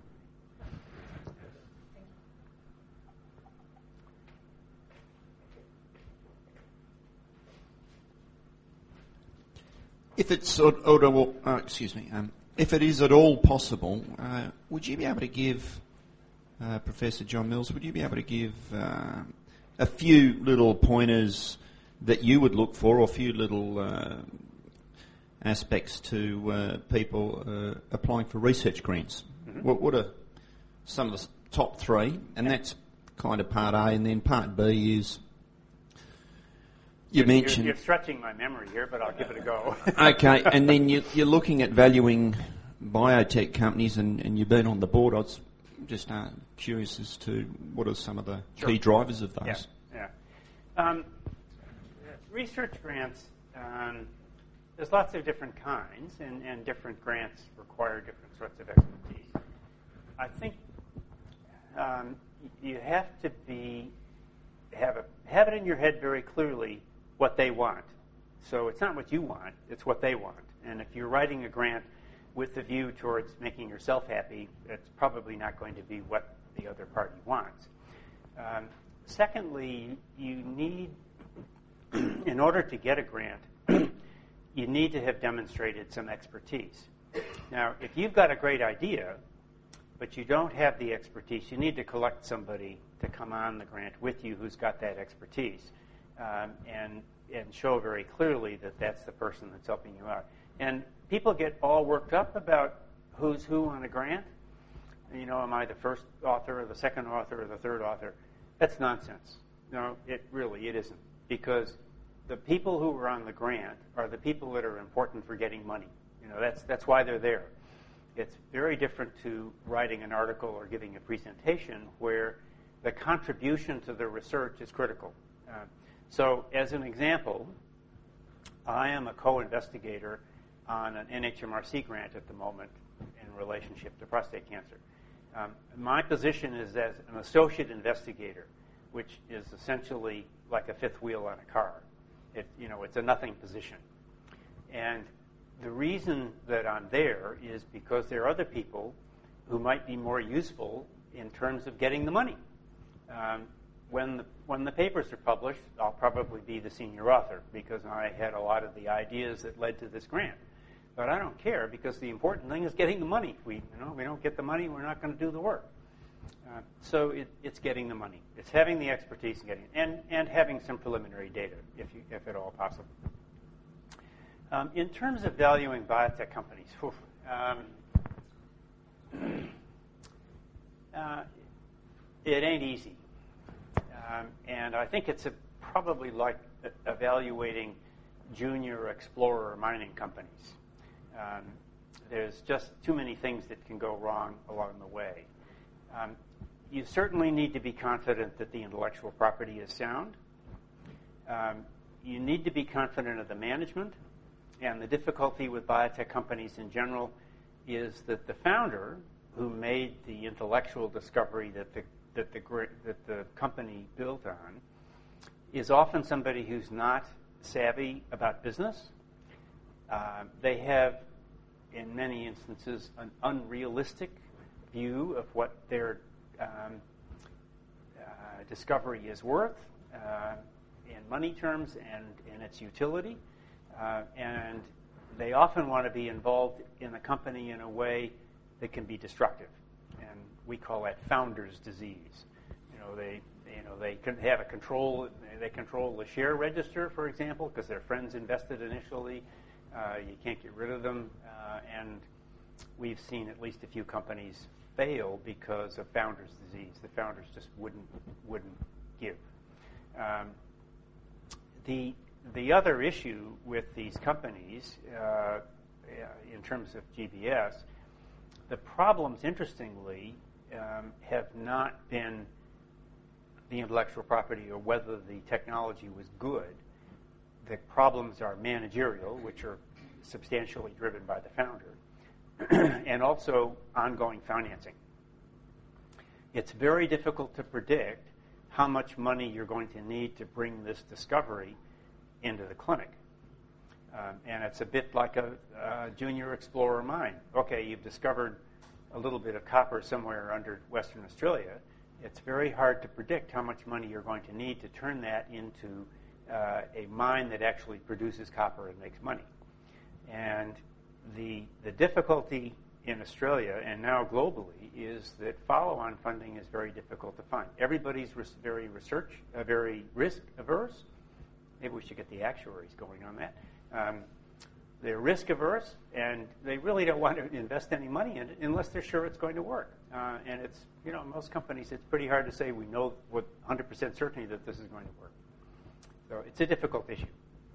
If it's at all, uh, excuse me, um, if it is at all possible, uh, would you be able to give uh, Professor John Mills? Would you be able to give uh, a few little pointers that you would look for, or a few little uh, aspects to uh, people uh, applying for research grants? Mm-hmm. What, what are some of the top three? And that's kind of part A, and then part B is. You you're, mentioned you're, you're stretching my memory here, but I'll give it a go. Okay, and then you, you're looking at valuing biotech companies, and, and you've been on the board. I was just uh, curious as to what are some of the sure. key drivers of those. Yeah, yeah. Um, research grants, um, there's lots of different kinds, and, and different grants require different sorts of expertise. I think um, you have to be have a have it in your head very clearly what they want. So it's not what you want, it's what they want. And if you're writing a grant with the view towards making yourself happy, it's probably not going to be what the other party wants. Um, secondly, you need, in order to get a grant, you need to have demonstrated some expertise. Now, if you've got a great idea, but you don't have the expertise, you need to collect somebody to come on the grant with you who's got that expertise, um, and and show very clearly that that's the person that's helping you out. And people get all worked up about who's who on a grant. You know, am I the first author or the second author or the third author? That's nonsense. No, it really, it isn't. Because the people who are on the grant are the people that are important for getting money. You know, that's that's why they're there. It's very different to writing an article or giving a presentation where the contribution to the research is critical. Uh, so, as an example, I am a co-investigator on an N H M R C grant at the moment in relationship to prostate cancer. Um, my position is as an associate investigator, which is essentially like a fifth wheel on a car. It, you know, it's a nothing position. And the reason that I'm there is because there are other people who might be more useful in terms of getting the money. Um, when the when the papers are published, I'll probably be the senior author because I had a lot of the ideas that led to this grant. But I don't care because the important thing is getting the money. We you know we don't get the money, we're not going to do the work. Uh, so it, it's getting the money. It's having the expertise and getting it, and and having some preliminary data, if you, if at all possible. Um, in terms of valuing biotech companies, whew, um, uh, it ain't easy. Um, and I think it's a, probably like evaluating junior explorer mining companies. Um, there's just too many things that can go wrong along the way. Um, you certainly need to be confident that the intellectual property is sound. Um, you need to be confident of the management. And the difficulty with biotech companies in general is that the founder, who made the intellectual discovery that the that the that the company built on, is often somebody who's not savvy about business. Uh, they have, in many instances, an unrealistic view of what their um, uh, discovery is worth uh, in money terms and in its utility. Uh, and they often want to be involved in the company in a way that can be destructive. And we call that founder's disease. You know, they you know they can have a control. They control the share register, for example, because their friends invested initially. Uh, you can't get rid of them, uh, and we've seen at least a few companies fail because of founder's disease. The founders just wouldn't wouldn't give. Um, the the other issue with these companies, uh, in terms of G B S, the problems, interestingly, um, have not been the intellectual property or whether the technology was good. The problems are managerial, which are substantially driven by the founder, and also ongoing financing. It's very difficult to predict how much money you're going to need to bring this discovery into the clinic. Um, and it's a bit like a, a junior explorer mine. Okay, you've discovered a little bit of copper somewhere under Western Australia. It's very hard to predict how much money you're going to need to turn that into uh, a mine that actually produces copper and makes money. And the the difficulty in Australia and now globally is that follow-on funding is very difficult to find. Everybody's res- very research, uh, very risk averse. Maybe we should get the actuaries going on that. Um, they're risk averse, and they really don't want to invest any money in it unless they're sure it's going to work. Uh, and it's, you know, most companies, it's pretty hard to say we know with one hundred percent certainty that this is going to work. So it's a difficult issue.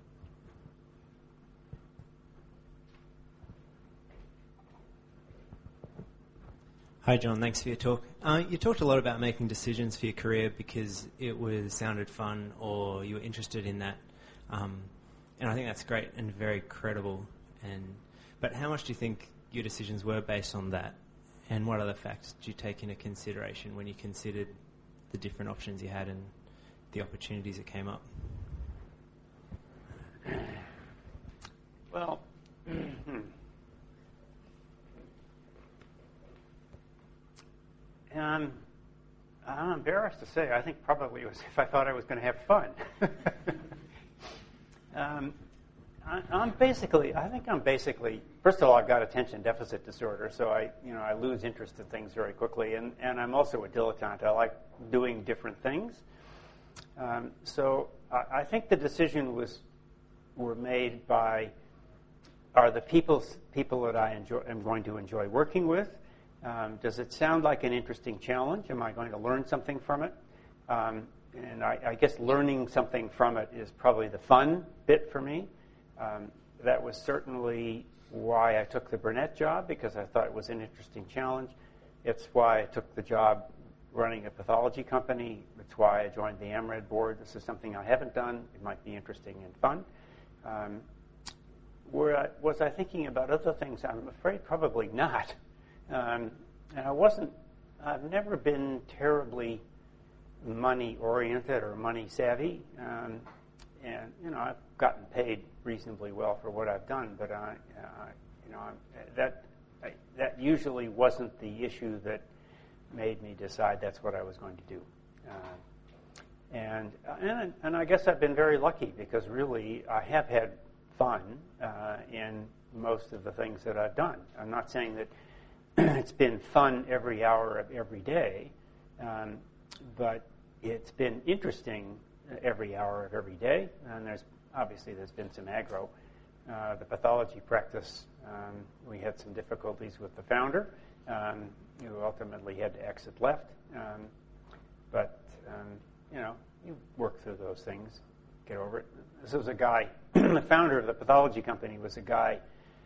Hi, John. Thanks for your talk. Uh, you talked a lot about making decisions for your career because it was sounded fun or you were interested in that. Um, and I think that's great and very credible. And but how much do you think your decisions were based on that? And what other facts did you take into consideration when you considered the different options you had and the opportunities that came up? Well, Um, I'm embarrassed to say, I think probably it was if I thought I was going to have fun. um, I, I'm basically, I think I'm basically, first of all, I've got attention deficit disorder, so I, you know, I lose interest in things very quickly, and, and I'm also a dilettante. I like doing different things. Um, so I, I think the decision was were made by, are the people people that I enjoy, am going to enjoy working with? Um, does it sound like an interesting challenge? Am I going to learn something from it? Um, and I, I guess learning something from it is probably the fun bit for me. Um, that was certainly why I took the Burnett job, because I thought it was an interesting challenge. It's why I took the job running a pathology company. It's why I joined the AMRAD board. This is something I haven't done. It might be interesting and fun. Um, were I, was I thinking about other things? I'm afraid probably not. Um, and I wasn't, I've never been terribly money-oriented or money-savvy. Um, and, you know, I've gotten paid reasonably well for what I've done, but, I, uh, you know, I'm, that I, that usually wasn't the issue that made me decide that's what I was going to do. Uh, and, and, and I guess I've been very lucky because really I have had fun uh, in most of the things that I've done. I'm not saying that it's been fun every hour of every day, um, but it's been interesting every hour of every day. And there's obviously there's been some aggro. Uh, the pathology practice, um, we had some difficulties with the founder, um, who ultimately had to exit left. Um, but um, you know, of those things. Get over it. This was a guy, the founder of the pathology company was a guy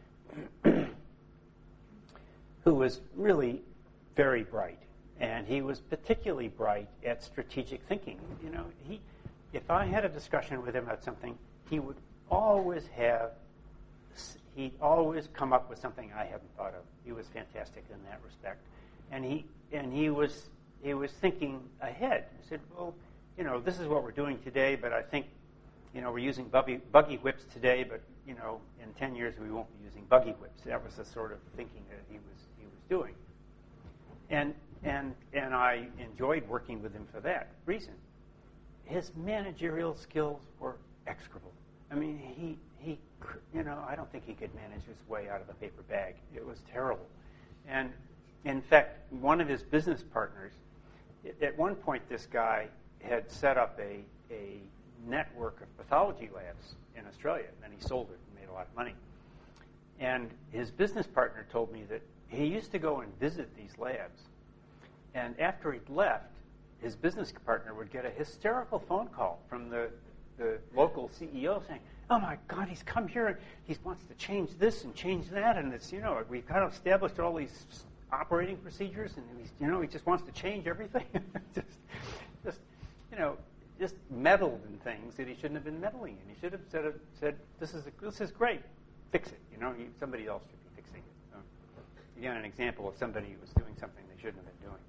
who was really very bright. And he was particularly bright at strategic thinking. You know, he, if I had a discussion with him about something, he would always have, he'd always come up with something I hadn't thought of. He was fantastic in that respect. And he, and he was, he was thinking ahead. He said, well, you know, this is what we're doing today, but I think, you know, we're using buggy, buggy whips today, but, you know, in ten years we won't be using buggy whips. That was the sort of thinking that he was, he was doing. And, and, and I enjoyed working with him for that reason. His managerial skills were execrable. I mean, he, he, you know, I don't think he could manage his way out of a paper bag. It was terrible. And in fact, one of his business partners, at one point this guy had set up a, a network of pathology labs in Australia, and then he sold it and made a lot of money. And his business partner told me that he used to go and visit these labs, and after he'd left, his business partner would get a hysterical phone call from the, the local C E O saying, oh my God, he's come here and he wants to change this and change that, and it's, you know, we've kind of established all these operating procedures, and he's, you know, he just wants to change everything. just, just, you know, just meddled in things that he shouldn't have been meddling in. He should have said, said this is a, this is great, fix it. You know, you, somebody else should be fixing it. So, again, an example of somebody who was doing something they shouldn't have been doing.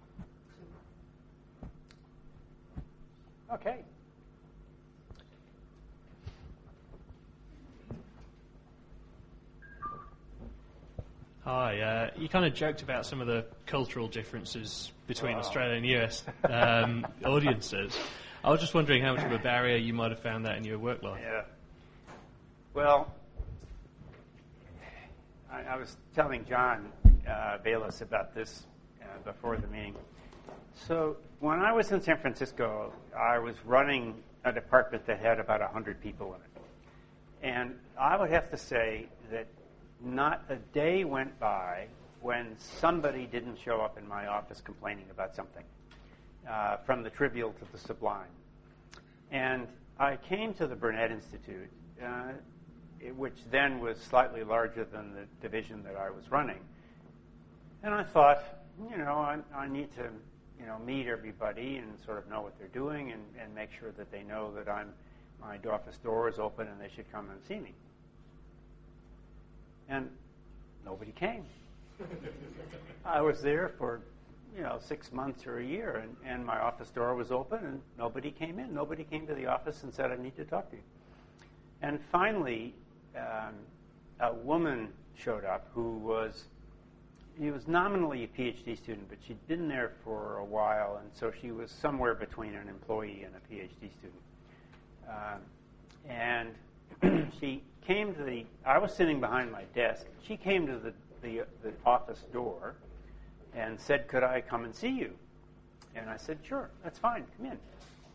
Okay. Hi. Uh, you kind of joked about some of the cultural differences between wow. Australia and U S um, audiences. I was just wondering how much of a barrier you might have found that in your work life. Yeah. Well, I, I was telling John uh, Bayless about this uh, before the meeting. So when I was in San Francisco, I was running a department that had about one hundred people in it. And I would have to say that not a day went by when somebody didn't show up in my office complaining about something, uh, from the trivial to the sublime. And I came to the Burnett Institute, uh, it, which then was slightly larger than the division that I was running. And I thought, you know, I, I need to, you know, meet everybody and sort of know what they're doing and, and make sure that they know that I'm, my office door is open and they should come and see me. And nobody came. I was there for, you know, six months or a year, and, and my office door was open, and nobody came in. Nobody came to the office and said, I need to talk to you. And finally, um, a woman showed up who was, she was nominally a PhD student, but she'd been there for a while, and so she was somewhere between an employee and a PhD student. Um, and she came to the, I was sitting behind my desk. She came to the, the, the office door and said, could I come and see you? And I said, sure, that's fine, come in.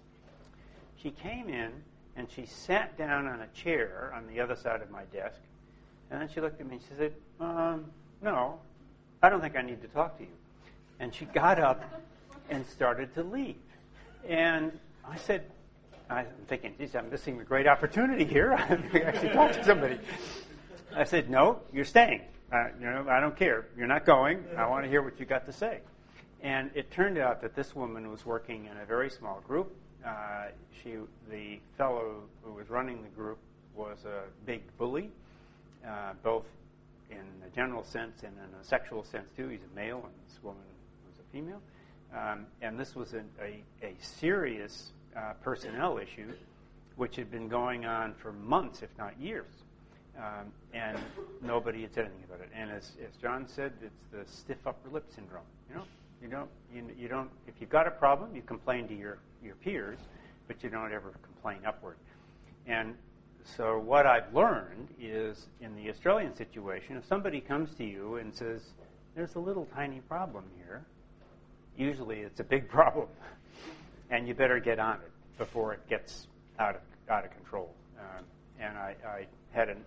She came in and she sat down on a chair on the other side of my desk. And then she looked at me and she said, um, no, I don't think I need to talk to you. And she got up and started to leave. And I said, I'm thinking, geez, I'm missing a great opportunity here. I can actually talk to somebody. I said, no, you're staying. Uh, you know, I don't care. You're not going. I want to hear what you got to say. And it turned out that this woman was working in a very small group. Uh, she, the fellow who was running the group was a big bully, uh, both in a general sense and in a sexual sense, too. He's a male, and this woman was a female. Um, and this was a, a, a serious uh, personnel issue, which had been going on for months, if not years. Um, and nobody had said anything about it. And as, as John said, it's the stiff upper lip syndrome. You know, you don't, you, you don't. If you've got a problem, you complain to your, your peers, but you don't ever complain upward. And so what I've learned is, in the Australian situation, if somebody comes to you and says, "There's a little tiny problem here," usually it's a big problem, and you better get on it before it gets out of out of control. Um, and I, I had an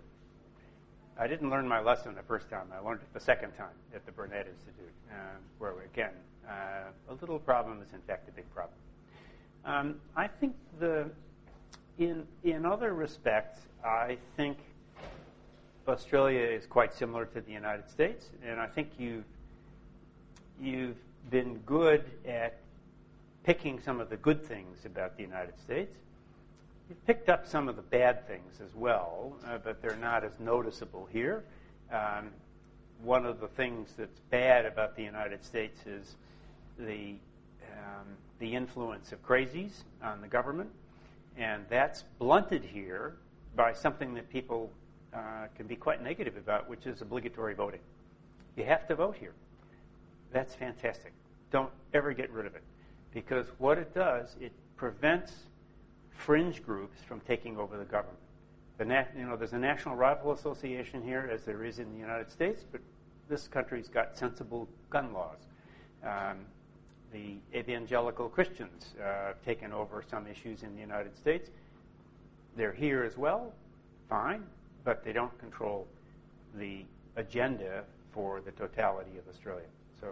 I didn't learn my lesson the first time. I learned it the second time at the Burnett Institute, uh, where, again, uh, a little problem is, in fact, a big problem. Um, I think the in in other respects, I think Australia is quite similar to the United States, and I think you you've been good at picking some of the good things about the United States. You've picked up some of the bad things as well, uh, but they're not as noticeable here. Um, one of the things that's bad about the United States is the um, the influence of crazies on the government, and that's blunted here by something that people uh, can be quite negative about, which is obligatory voting. You have to vote here. That's fantastic. Don't ever get rid of it, because what it does, it prevents fringe groups from taking over the government. The nat- you know, there's a National Rifle Association here, as there is in the United States, but this country's got sensible gun laws. Um, the evangelical Christians uh, have taken over some issues in the United States. They're here as well, fine, but they don't control the agenda for the totality of Australia. So,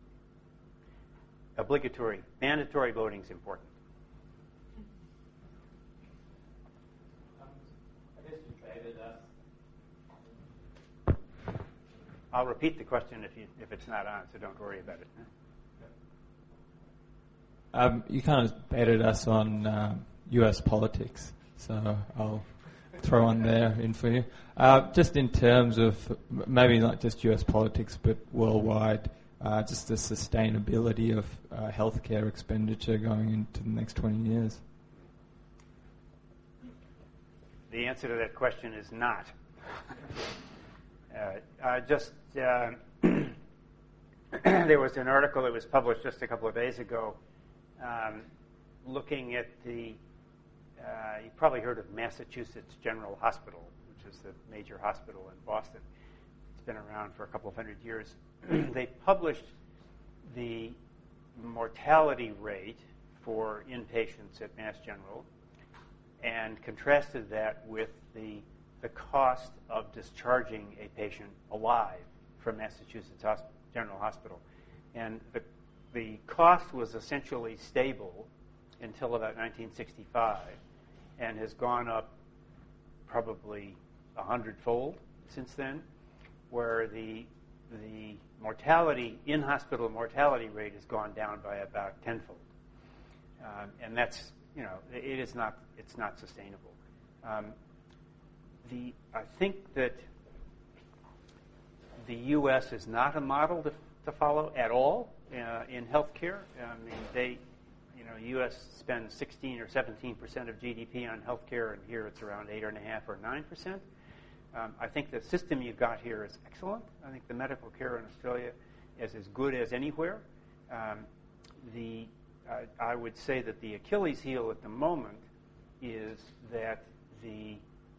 obligatory, mandatory voting is important. I'll repeat the question if you if it's not on, so don't worry about it. Um, you kind of baited us on um, U S politics, so I'll throw on there in for you. Uh, just in terms of m- maybe not just U S politics, but worldwide, uh, just the sustainability of uh, healthcare expenditure going into the next twenty years. The answer to that question is not. uh, uh, just uh, there was an article that was published just a couple of days ago um, looking at the, uh, you probably heard of Massachusetts General Hospital, which is the major hospital in Boston. It's been around for a couple of hundred years. They published the mortality rate for inpatients at Mass General and contrasted that with the the cost of discharging a patient alive from Massachusetts Hosp- General Hospital. And the, the cost was essentially stable until about nineteen sixty-five and has gone up probably a hundredfold since then, where the the mortality, in-hospital mortality rate has gone down by about tenfold. Um, and that's, you know, it is not, it's not sustainable. Um, The, I think that the U S is not a model to, to follow at all uh, in healthcare. I mean, they, you know, U S spends sixteen or seventeen percent of G D P on healthcare, and here it's around eight and a half or nine percent. Um, I think the system you've got here is excellent. I think the medical care in Australia is as good as anywhere. Um, the, uh, I would say that the Achilles heel at the moment is that the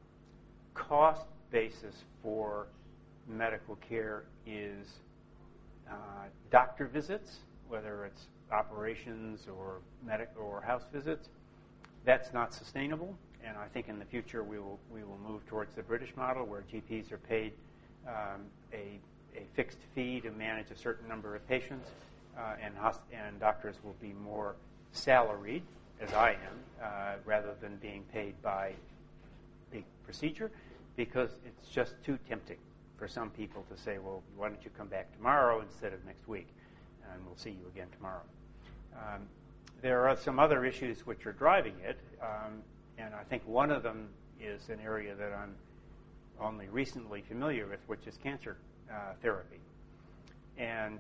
cost basis for medical care is uh, doctor visits, whether it's operations or medic or house visits. That's not sustainable, and I think in the future we will we will move towards the British model, where G Ps are paid um, a a fixed fee to manage a certain number of patients, uh, and hosp- and doctors will be more salaried, as I am, uh, rather than being paid by the procedure, because it's just too tempting for some people to say, well, why don't you come back tomorrow instead of next week, and we'll see you again tomorrow. Um, there are some other issues which are driving it, um, and I think one of them is an area that I'm only recently familiar with, which is cancer uh, therapy. And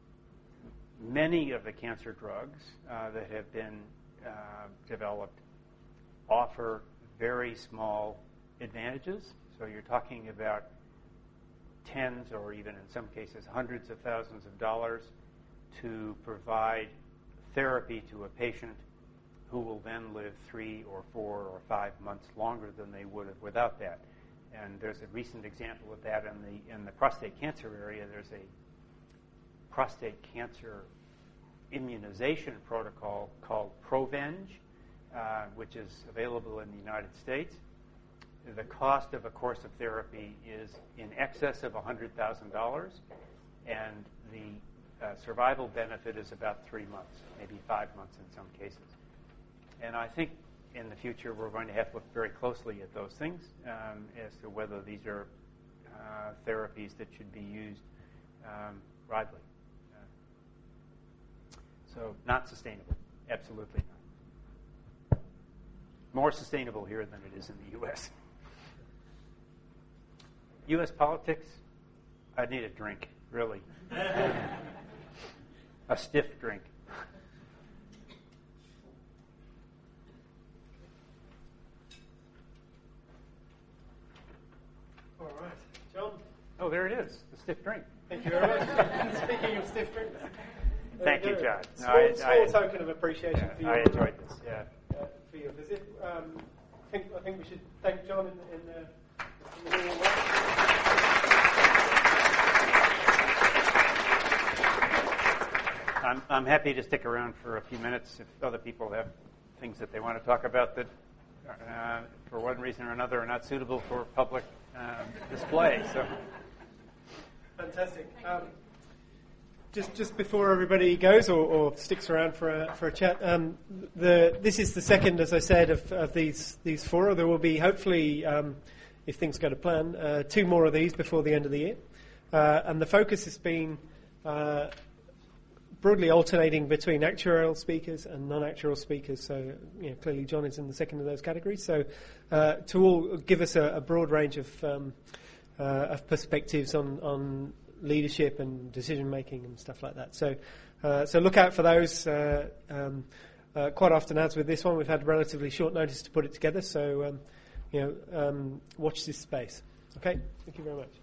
many of the cancer drugs uh, that have been uh, developed offer very small advantages. So you're talking about tens or even in some cases hundreds of thousands of dollars to provide therapy to a patient who will then live three or four or five months longer than they would have without that. And there's a recent example of that in the in the prostate cancer area. There's a prostate cancer immunization protocol called Provenge, uh, which is available in the United States. The cost of a course of therapy is in excess of one hundred thousand dollars, and the uh, survival benefit is about three months, maybe five months in some cases. and I think in the future we're going to have to look very closely at those things um, as to whether these are uh, therapies that should be used um, widely. Uh, so not sustainable, absolutely not. More sustainable here than it is in the U S U S politics, I need a drink, really. A stiff drink. All right. John? Oh, there it is, the stiff drink. Thank you very much. Speaking of stiff drinks. Thank you, John. No, Small, I- small I- token of appreciation Yeah, for your I enjoyed this, yeah. uh, for your visit. Um, I think I think we should thank John in, in, uh, in the normal way. I'm, I'm happy to stick around for a few minutes if other people have things that they want to talk about that, uh, for one reason or another, are not suitable for public um, display. So, Fantastic. Um, just just before everybody goes or, or sticks around for a for a chat, um, the this is the second, as I said, of, of these these four. There will be hopefully, um, if things go to plan, uh, two more of these before the end of the year, uh, and the focus has been uh, broadly alternating between actuarial speakers and non-actuarial speakers. So, you know, clearly John is in the second of those categories. So, uh, to all give us a, a broad range of um, uh, of perspectives on on leadership and decision making and stuff like that. So, uh, so look out for those. Uh, um, uh, quite often, as with this one, we've had relatively short notice to put it together. So, um, you know, um, watch this space. Okay, thank you very much.